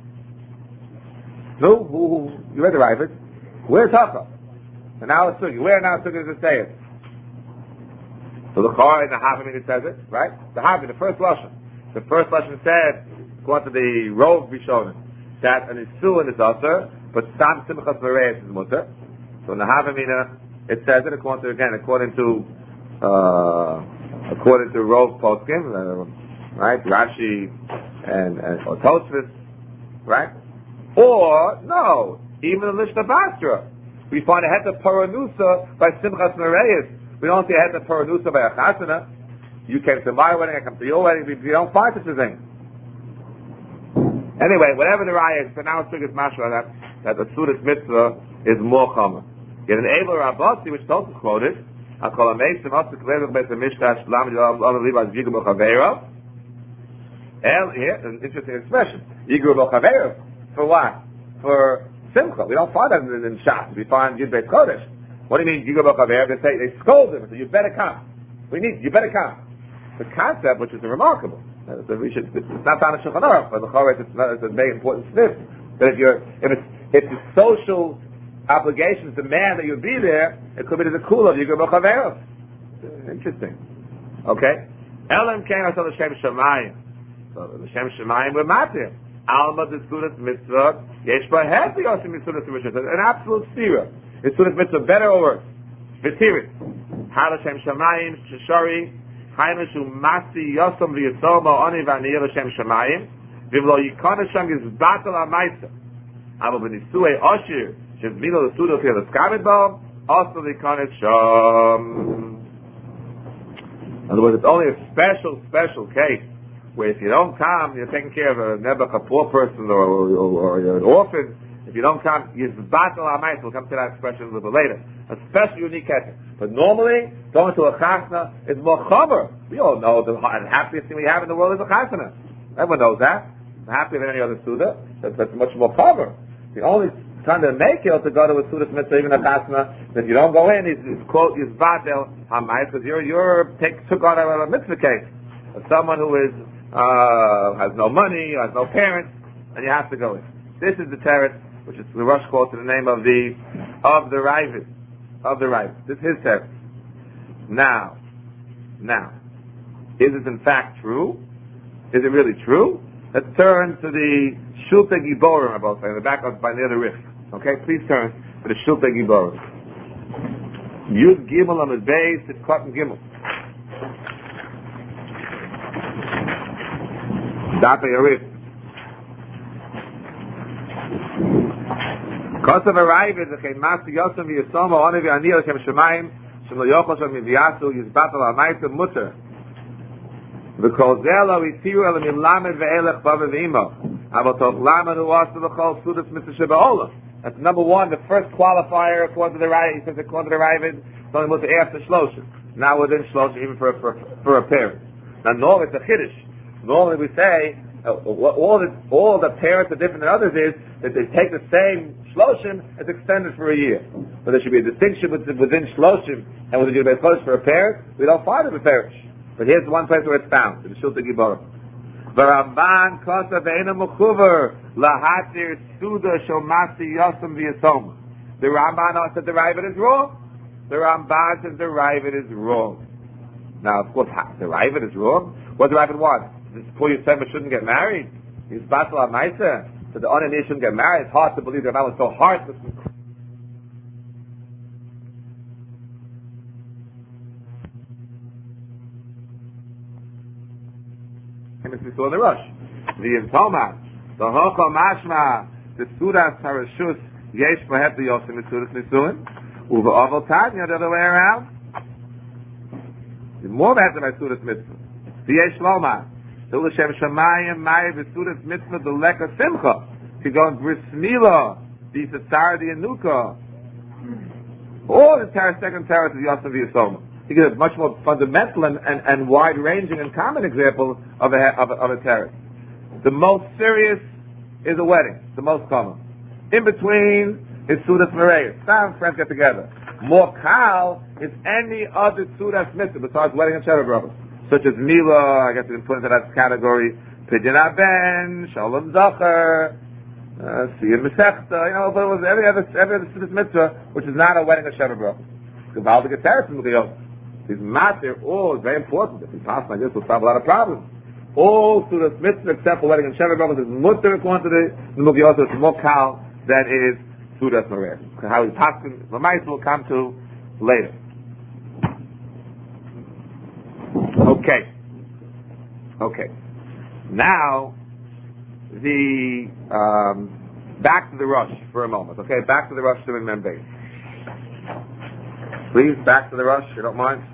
No, who, who, you read the Raivit. Where's Hachal? And now it's Sugi. Where now Sugi does it say it? So the Chor in the Havamim it says it, right? The Havamim, the first Lashon. The first Lashon said, according to the Rov Rishonim, that an Isu and is Aser, but Stam Simchas Mereis is Mutter. So in the Havamina, it says it according to, again, according to, uh, according to Rov Poskim, uh, right? Rashi and, and or Tosfos, right? Or, no, even in Lishna Basra, we find a head of Paranusa by Simchas Mereis. We don't see a head of Paranusa by a Chasana. You came to my wedding, I come to your wedding, we don't find such a thing. Anyway, whatever the Raya is, so now it's Sugas Mashra that, that the Sudas Mitzvah is more common. Yet in Abel Rabbasi, which also quoted, I call a Mesim, also Kleber Bet Mishtash, Lam Yom Levi Yigru B'Chavera. And here, an interesting expression. Yigru B'Chavera. For what? For Simcha. We don't find that in, in Shas. We find Yud Beit Kodesh. What do you mean Yigru B'Chavera? They say, they scold him, so you better come. We need, you better come. The concept, which is remarkable. Uh, so we should, it's not on a Shulchan Aruch, but the Chorah, it's, not, it's a very important sniff. That if you're, if it's, if the social obligations demand that you be there, it could be to the cool of Yigru B'Chavera. Interesting. Okay? Elam Ken Asal L'Shem Shamayim. So L'Shem Shamayim we're matir. Alma the Sudas Mitzvah Yesh B'Hefi Yosim Sudas Mitzvah. An absolute stira. Is Sudas Mitzvah better or worse? V'tirit. Ha L'Shem Shamayim Shashari Chaimishu Masi Yosom V'Yitzom O'oni V'Aniyah L'Shem Shamayim V'V'lo Yikona Sham Yizbatel HaMaisa Avo B'Nisui Oshir Shevmilo L'Sudas Here L'Skabit Bo Also Yikona Sham. In other words, it's only a special, special case where if you don't come, you're taking care of a nebuch, a poor person, or, or, or, or you're an orphan. If you don't come, you're batal amais. We'll come to that expression a little bit later. A special, unique case. But normally, going to a chasna is more chomer. We all know the happiest thing we have in the world is a chasna. Everyone knows that. Happier than any other suda. That's, that's much more chomer. The only time to make it to go to a suda mitzvah, even a chasna, that you don't go in, is, is quote, is batal amais, because you're, you're take, took on a, a mitzvah case of someone who is Uh, has no money, has no parents, and you have to go in. This is the teretz, which is the Rosh quote to the name of the of the Ravid, of the Ravid. This is his teretz. Now, now, is it in fact true? Is it really true? Let's turn to the Shulta Giborim, about in the back of by near the Rif. Okay, please turn to the Shulta Giborim. Yud Gimel on the base, it's Cotton Gimel. Data Yarif. Kosav Arayvid, the Chen Masi Yosem V'Yosoma, Oni V'Ani Lechem Shemayim, Shem Lo Yochel Shem V'Yasu, Yizbatal HaMaisa Mutter. V'Kol Zelo Yitiru El Milamed V'Elech Bava V'Imo. Avotok Lamed U'Asa V'Chol Sudas Mitzvah Shebe'olah. That's number one, the first qualifier according to the Rayvid. He says according to the Rayvid, it's only mutter after Shloshim. Now within Shloshim, even for, for, for a parent. Now normally it's a Chiddush. Normally we say, uh, all, the, all the parents are different than others is that they take the same Shloshim, it's extended for a year. But there should be a distinction within Shloshim and within Yud Beis Chodesh for a parent. We don't find it in the parish. But here's one place where it's found, in the Shulta Giborim. V'Ramban kosa ve'ena mechuver lahatir suda shomasi yosem v'yasoma. The Ramban said the Rayvid is wrong. The Ramban says the Rayvid is wrong. Now, of course, the Rayvid is wrong. What does the Rayvid want? This poor Yosema shouldn't get married. He's Basel HaMaisa. So the Onani shouldn't get married. It's hard to believe the Ramban was so heartless. We saw in the rush. The Yintoma, the Hocho Mashma, the Sudas Harashus, Yesh Bahet the Yosim Mitzudas Nisuin, Uva Oval Tanya, the other way around. The more Bahet the Sudas Mitzvah. The Yesh Loma, the Lashem Shamayim, Maya, the Sudas Mitzvah, the Leka Simcha, to go in Bris Mila, the Satsar, the Anuka. All the Terra, second Terra is Yosim V'Yasoma. He gives a much more fundamental and, and, and wide-ranging and common example of a, of a, of a terrace. The most serious is a wedding, the most common. In between is Sudas Mareis. Some friends get together. More kal is any other Sudas mitzvah besides wedding and Sheva brothers, such as Mila, I guess we can put into that category, Pidyon Ben, Shalom Zacher, Siyud Mesechta, you know, but it was every other, every other Sudas mitzvah, which is not a wedding or Sheva brothers. Gavaldik a terrace in the These matter, all is very important. If we pass like this, we'll solve a lot of problems. All to the mitzvah except for wedding and Sheva brothers is mutter according to the Mugiyot, it's more kal than is Sudas Mareh. How we pass the mice will come to later. Okay. Okay. Now, the, um, back to the rush for a moment. Okay, back to the rush to Membe. Please, back to the rush, if you don't mind.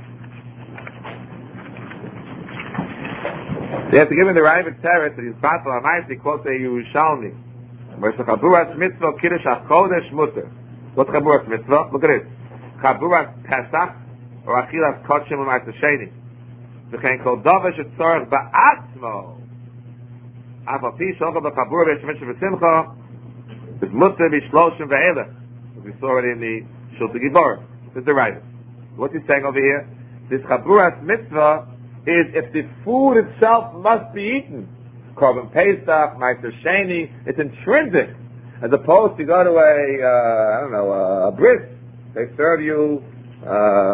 They have to give him the Rayvid Teretz that he's Batal HaMais, he quotes a Yerushalmi. Where's the Chaburas Mitzvah, Kiddush HaKodesh Mutter. What's Chaburas Mitzvah? Look at it. Chaburas Pesach, or Achilas Kodshim U'Mais Hasheni. V'chein kol dover shetzorech ba'atzmo. Af al pi shokal b'chabura v'yeshmish v'simcha, is Mutter v'shloshim v'elech. As we saw already in the Shulta Giborim. This is the Rayvid. What's he saying over here? This Chaburas Mitzvah is if the food itself must be eaten. Korban Pesach, Ma'aser Sheni, it's intrinsic. As opposed to go to a, uh, I don't know, a bris, they serve you uh,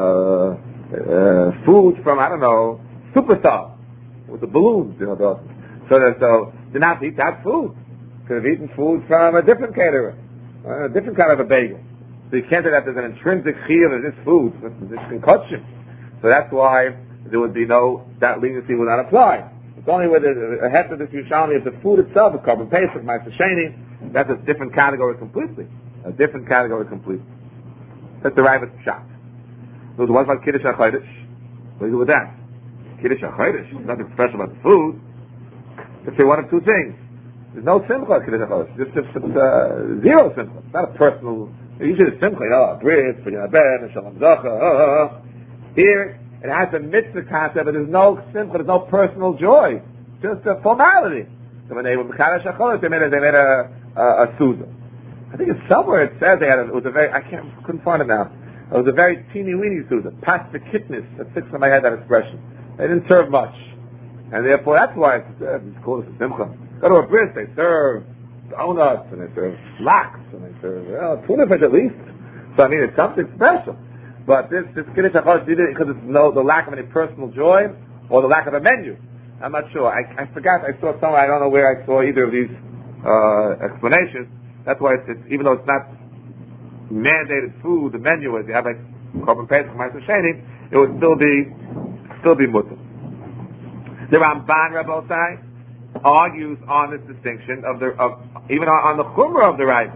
uh, food from, I don't know, Superstar, with the balloons, you know, those. So, that, so, they're not to eat that food. Could have eaten food from a different caterer, uh, a different kind of a bagel. So you can't say that there's an intrinsic chiyuv in this food, this concoction. So that's why there would be no, that leniency would not apply. It's only with a head of this Yerushalmi, if the food itself is Korban Pesach, Ma'aser Sheni, that's a different category completely. A different category completely. That's the Rayvid shot. So what about Kiddush HaChodesh? What do you do with that? Kiddush HaChodesh, nothing special about the food. Just say one of two things. There's no simcha at Kiddush HaChodesh. Just, just uh, zero simcha. It's not a personal, usually it's simcha, you know, a bris, Pidyon Ben, Shalom Zacha. Here, it has a mitzvah concept, but there's no simcha, there's no personal joy. Just a formality. So when they were Mekadosh HaChodesh, they made a, they made a, a, a Suda. I think it's somewhere it says they had a, it was a very, I can't, couldn't find it now. It was a very teeny-weeny Suda. Past the kitness, that sticks in my head, that expression. They didn't serve much. And therefore, that's why it's, uh, it's called a simcha. Go to a bris, they serve donuts, and they serve lax, and they serve, well, tuna fish at least. So I mean, it's something special. But this, this Kiddush HaChodesh did it because it's no, the lack of any personal joy, or the lack of a menu. I'm not sure. I, I forgot, I saw somewhere, I don't know where I saw either of these, uh, explanations. That's why it's, it's, even though it's not mandated food, the menu is, you have like Korban Pesach, Ma'aser Sheni, it would still be, still be mutter. The Ramban Rabotai argues on this distinction of the, of, even on, on the Chumrah of the Rayvid.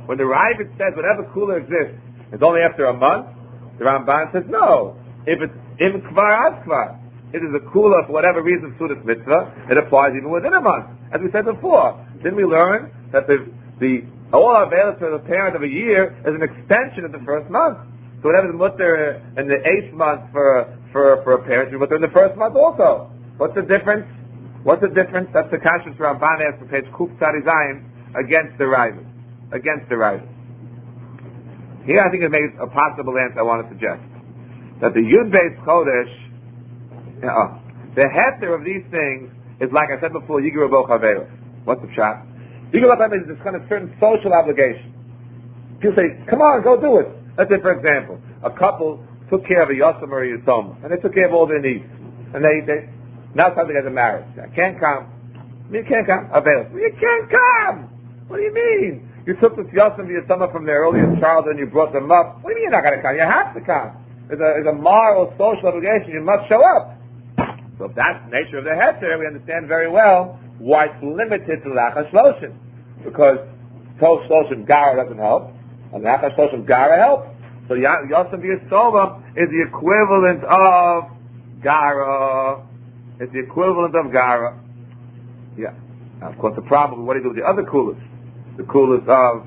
When the Ravid says whatever kula exists is only after a month, the Ramban says no. If it's in kvar ad kvar, it is a kula for whatever reason sudas mitzvah, it applies even within a month. As we said before, didn't we learn that the the all available to the parent of a year is an extension of the first month? So whatever the mutter in the eighth month for for for a parent, you mutter in the first month also. What's the difference? What's the difference? That's the kashrus Ramban asks for page Kuf Tzadi Zayin against the Ravid. Against the Ravid. Here I think it makes a possible answer I want to suggest. That the Yud Beis Chodesh, you know, the heter of these things is like I said before, Yigiru Bo Chaveros. What's the pshat? Yigiru Bo Chaveros is this kind of certain social obligation. People say, come on, go do it. Let's say, for example, a couple took care of a Yosem or a Yisoma, and they took care of all their needs. And they, they now it's time to get married. I can't come. You can't come. Avail. You can't come. What do you mean? You took this Yosem or Yisoma from their earliest childhood and you brought them up. What do you mean you're not going to come? You have to come. There's a, there's a moral, social obligation. You must show up. So if that's the nature of the heter, we understand very well why it's limited to Lachash Shloshim. Because Tov Shloshim Gara doesn't help, and Lachash Shloshim Gara helps. So Yosem Yisoma is the equivalent of Gara. It's the equivalent of Gara. Yeah. Now, of course, the problem, what do you do with the other kulas? The kulas of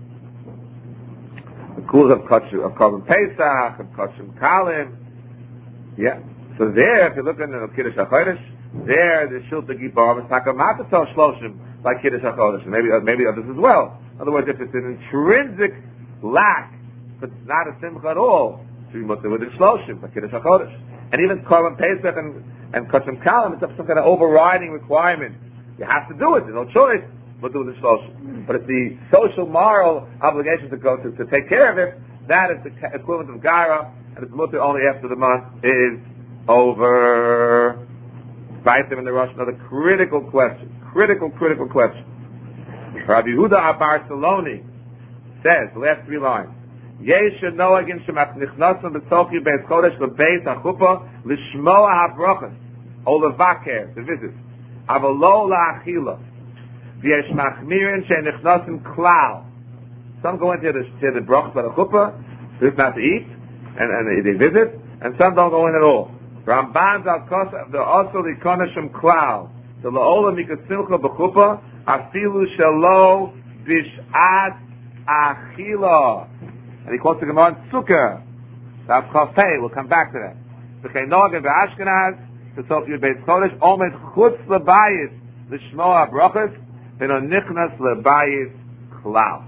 the kulas of Kachim, of Korban Pesach, of Kachim Kalim. Yeah. So there, if you look in the Kiddush HaChodesh, there the Shilta Gibar is Takamatato Shloshim like Kiddush HaChodesh, and maybe maybe others as well. In other words, if it's an intrinsic lack, if it's not a simcha at all, so you must do with the Shloshim like Kiddush HaChodesh, and even Korban Pesach and and Kachim Kalim, it's some kind of overriding requirement. You have to do it. There's no choice but do the Shloshim. But it's the social moral obligation to go to to take care of it. That is the equivalent of Gara, and it's mutter only after the month is over. Write them in the Rosh, another critical question. Critical, critical question. Rabbi Yehuda Abar-Saloni says, the last three lines, Yesh noagin shemat nichnasim b'tzochi beis chodesh lebeis hachuppah lishmoa habrachas o levaker, to visit, avalo la'achila v'yesh machmirin she'en nichnasim klal. Some go into the, to the brachas by the chuppah, so it's not to eat, and, and they visit, and some don't go in at all. Ramban's al kosa the also the konashim klal the laola mikasimcha b'chuppah afilu shelo bishat achila, and he quotes the Gemara in Sukkah. That's Chafei. We'll come back to that. V'chei nogan v'Ashkenaz v'sof Yud Beis Chodesh omed chutz lebayis l'shmoa brachas v'no nichnas lebayis klal.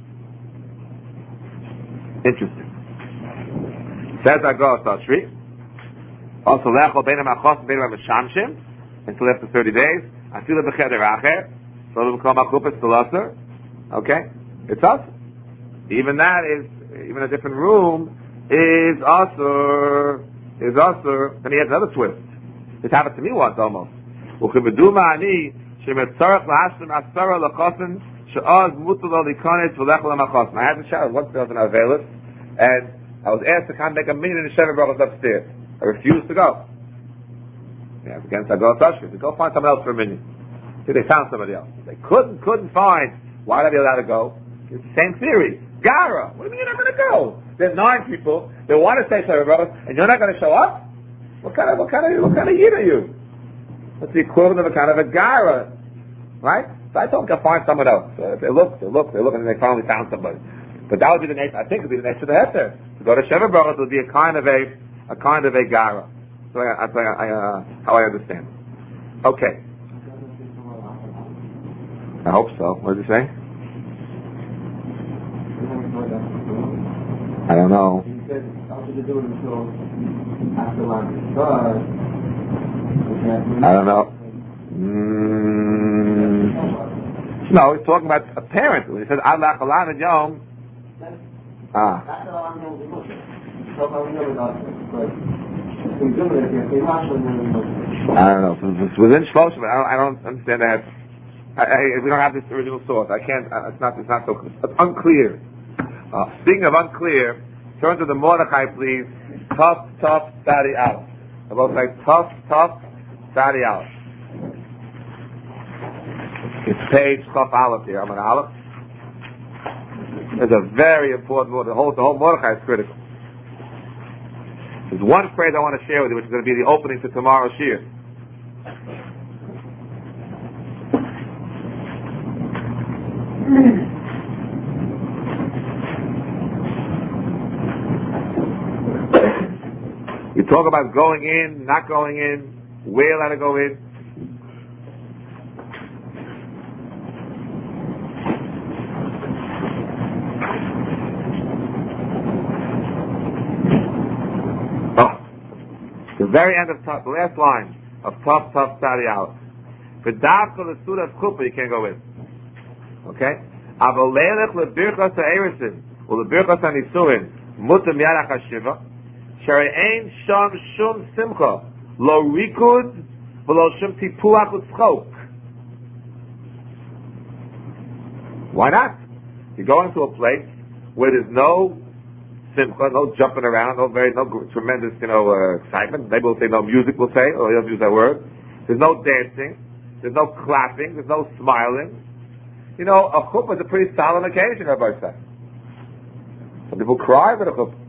Interesting. Says Agos Tashri. Also, lechol bein ha'machos and bein ha'mishamshim until after thirty days. Afila b'cheder acher, so it'll become achupas telaser. Okay, it's us. Even that is, even a different room is also is also. Then he has another twist. This happened to me once almost. Uchibedu ma'ani shemetzarach lahashlim asara lachosin she'oz mutalo likonis v'lechol ha'machos. I had to shout once there was an avelis, and I was asked to come make a minyan in the Shever Brachos upstairs. I refused to go. Yeah, against Agos Tashri. Go find someone else for a minute. See, they found somebody else. They couldn't, couldn't find. Why would I be allowed to go? It's the same theory. Gara. What do you mean you're not going to go? There's nine people. They want to say Shever Brachos, and you're not going to show up? What kind of, what kind of, what kind of yid are you? That's the equivalent of a kind of a Gara. Right? So I told them to find someone else. So they look, they look, they look, and they finally found somebody. But that would be the nature, I think it would be the nature of the heter. To go to Shever Brachos would be a kind of a, a kind of a gara. So I, that's I, I, uh, how I understand. Okay. I hope so. What did you say? I don't know. He said, how should you do it until after Lent starts? I don't know. Mm, no, he's talking about a parent. When he says, Allah Chalan and Yom. Ah. I don't know. It's within Shloshim. I don't, I don't understand that. I, I, we don't have this original source. I can't. Uh, it's not. It's not so. It's unclear. Uh, speaking of unclear, turn to the Mordechai, please. Tough, tough, study out. I both say tough, tough, study out. It's page Chaf Aleph here. I'm an Aleph. It's a very important word. The whole, the whole Mordechai is critical. There's one phrase I want to share with you, which is going to be the opening to tomorrow's shiur. We talk about going in, not going in, where allowed to go in. The very end of top, the last line of top top study out. For dafka the suda of chuppah you can't go in. Okay? Avalelech lebirchas ha'erisin or lebirchas ha'nisuin mutam yarach hashiva shere ein sham shum simcha lo rikud v'lo shum tipuach u'tzchok. Why not? You're going to a place where there's no simcha, no jumping around, no very, no tremendous, you know, uh, excitement. Maybe we'll say no music, we'll say, or he'll use that word. There's no dancing. There's no clapping. There's no smiling. You know, a chuppah is a pretty solemn occasion, everybody says. Some people cry with a chuppah.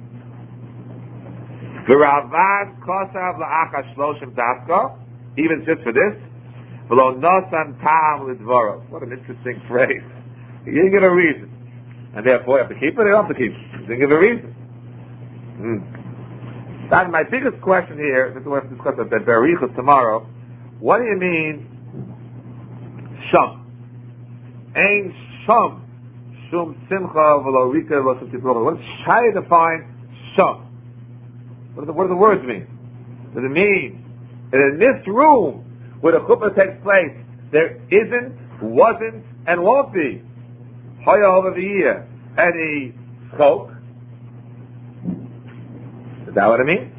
V'ravad kosav la'achas shloshim dafka, even just for this, v'lo nosan ta'am l'dvoro. What an interesting phrase. You didn't give a reason. And therefore you have to keep it, you don't have to keep it. You didn't give a reason. Mm. That's my biggest question here. This is what we'll discuss at the Berichos tomorrow. What do you mean, shum? Ein shum. Shum simcha v'lo rika v'lo shum tipuach. What does Shai define shum? What do the, what do the words mean? Does it mean that in this room where the chuppah takes place, there isn't, wasn't, and won't be Hoya over the year, any chok? Is that what it means?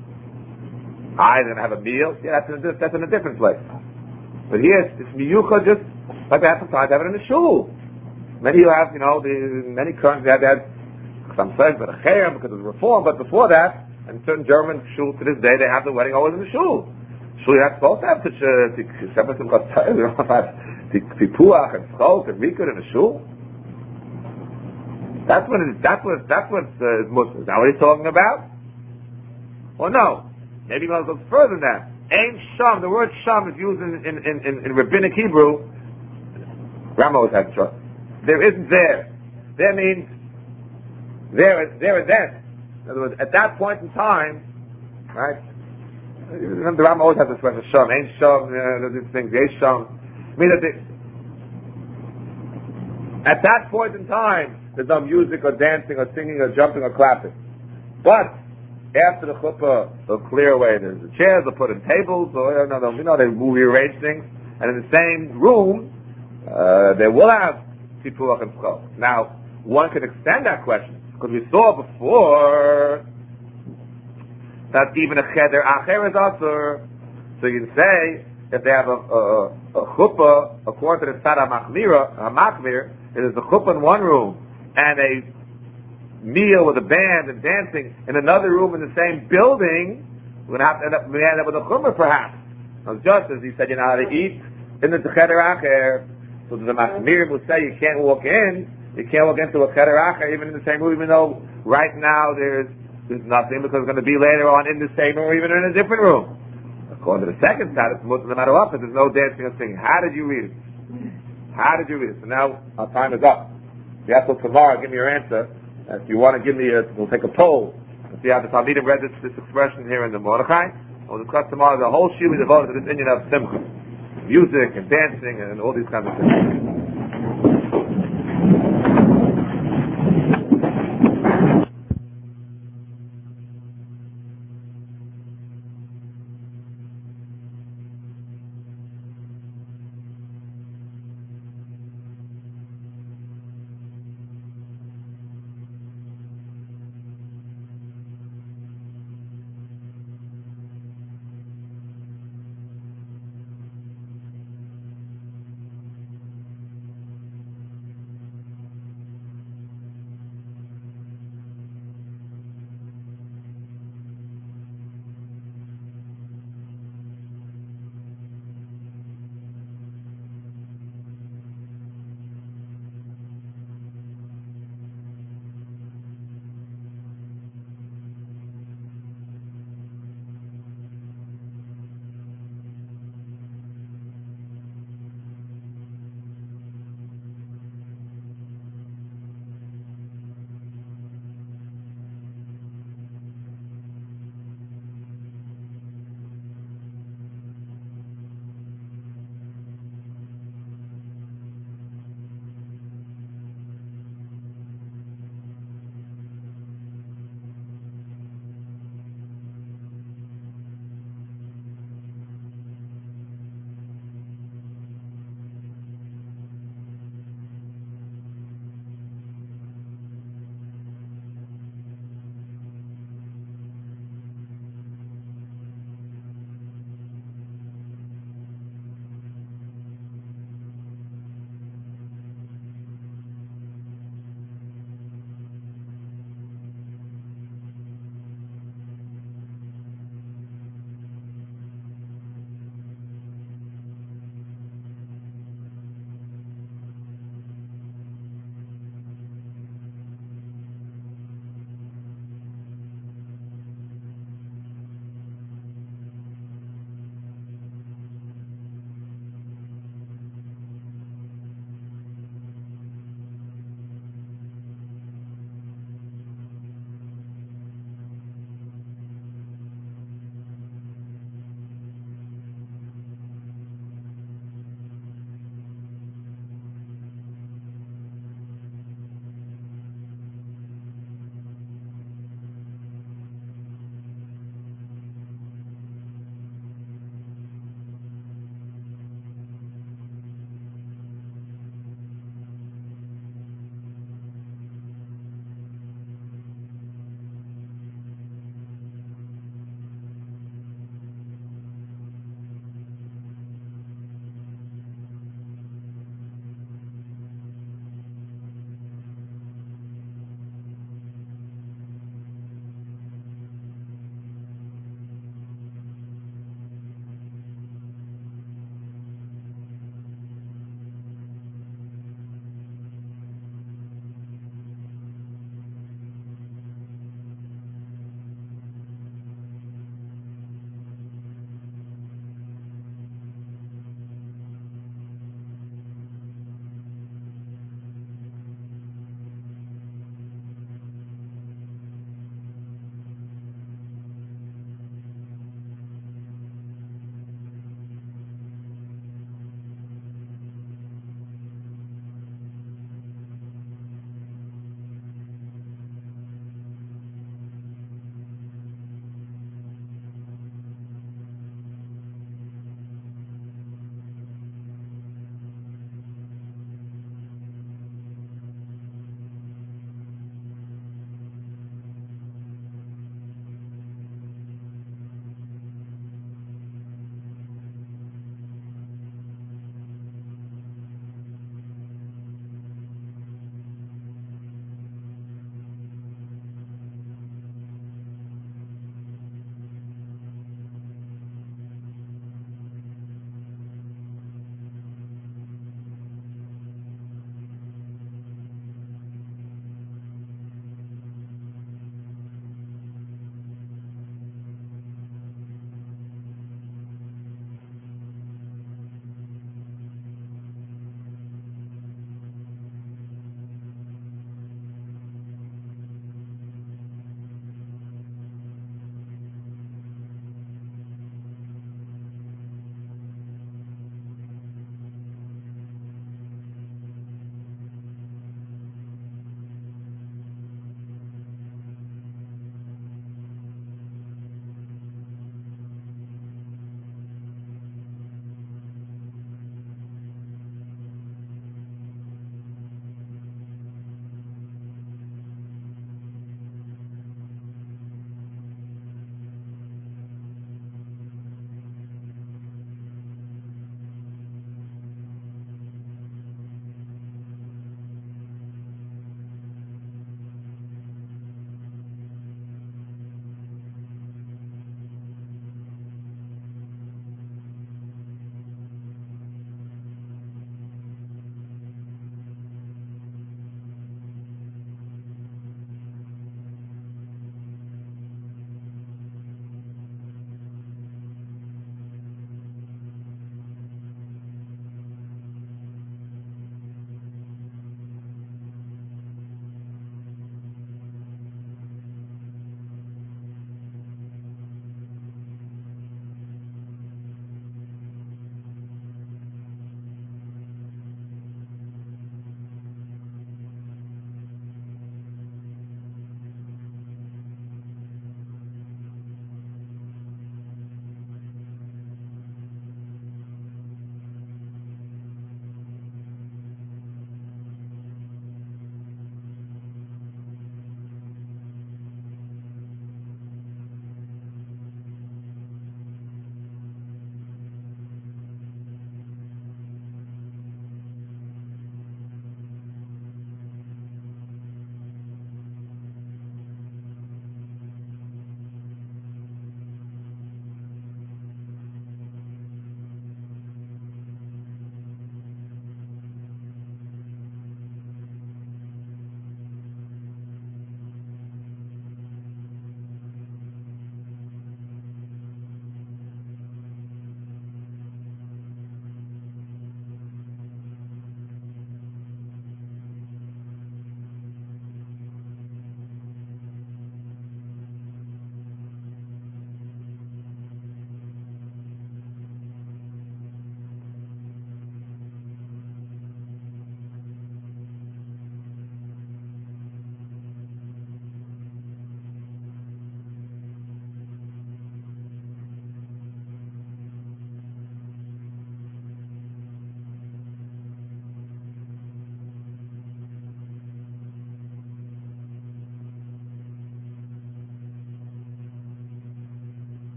I didn't have a meal. Yeah, that's in a, that's in a different place. But here, it's, it's miyucha, just like they have sometimes have it in the shul. Many you have, you know, the many currents they had that. Some say, but a cherem because of the reform. But before that, in certain German shuls to this day, they have the wedding always in the shul. Shul, you're not supposed to have such a tipuach and chok and rikud in the shul. That's what it, that's what that's what uh, is Muslim. Is that what he's talking about? Or no? Maybe he goes further than that. Ein sham. The word sham is used in in, in, in rabbinic Hebrew. Rama always had trust. There isn't there. There means there there and then. In other words, at that point in time, right? Remember, the Rama always has this expression sham. Ein sham. Uh, these things. Yesh sham. I mean that the, at that point in time. There's no music or dancing or singing or jumping or clapping. But after the chuppah, they'll clear away the chairs, they'll put in tables, or you know, you know, they rearrange things. And in the same room, uh, they will have tipuach and tzchok. Now, one can extend that question because we saw before that even a cheder acher is asur. So you can say if they have a, a, a chuppah according to the tzad hamachmir, hamachmir, it is a chuppah in one room. And a meal with a band and dancing in another room in the same building, we're going to have to end up, we end up with a chumrah perhaps. Now, just as he said, you know how to eat in the cheder acher, so the machmir will say you can't walk in, you can't walk into a cheder acher even in the same room, even though right now there's there's nothing because it's going to be later on in the same room or even in a different room. According to the second side, it's Muslim no matter what, but there's no dancing or singing. How did you read it? How did you read it? So now our time is up. If you have till tomorrow, give me your answer. If you want to give me a, we'll take a poll. If you have the Talmidim read this, this expression here in the Mordechai, we'll discuss tomorrow the whole shiur devoted to this inyan of simcha, music and dancing and all these kinds of things.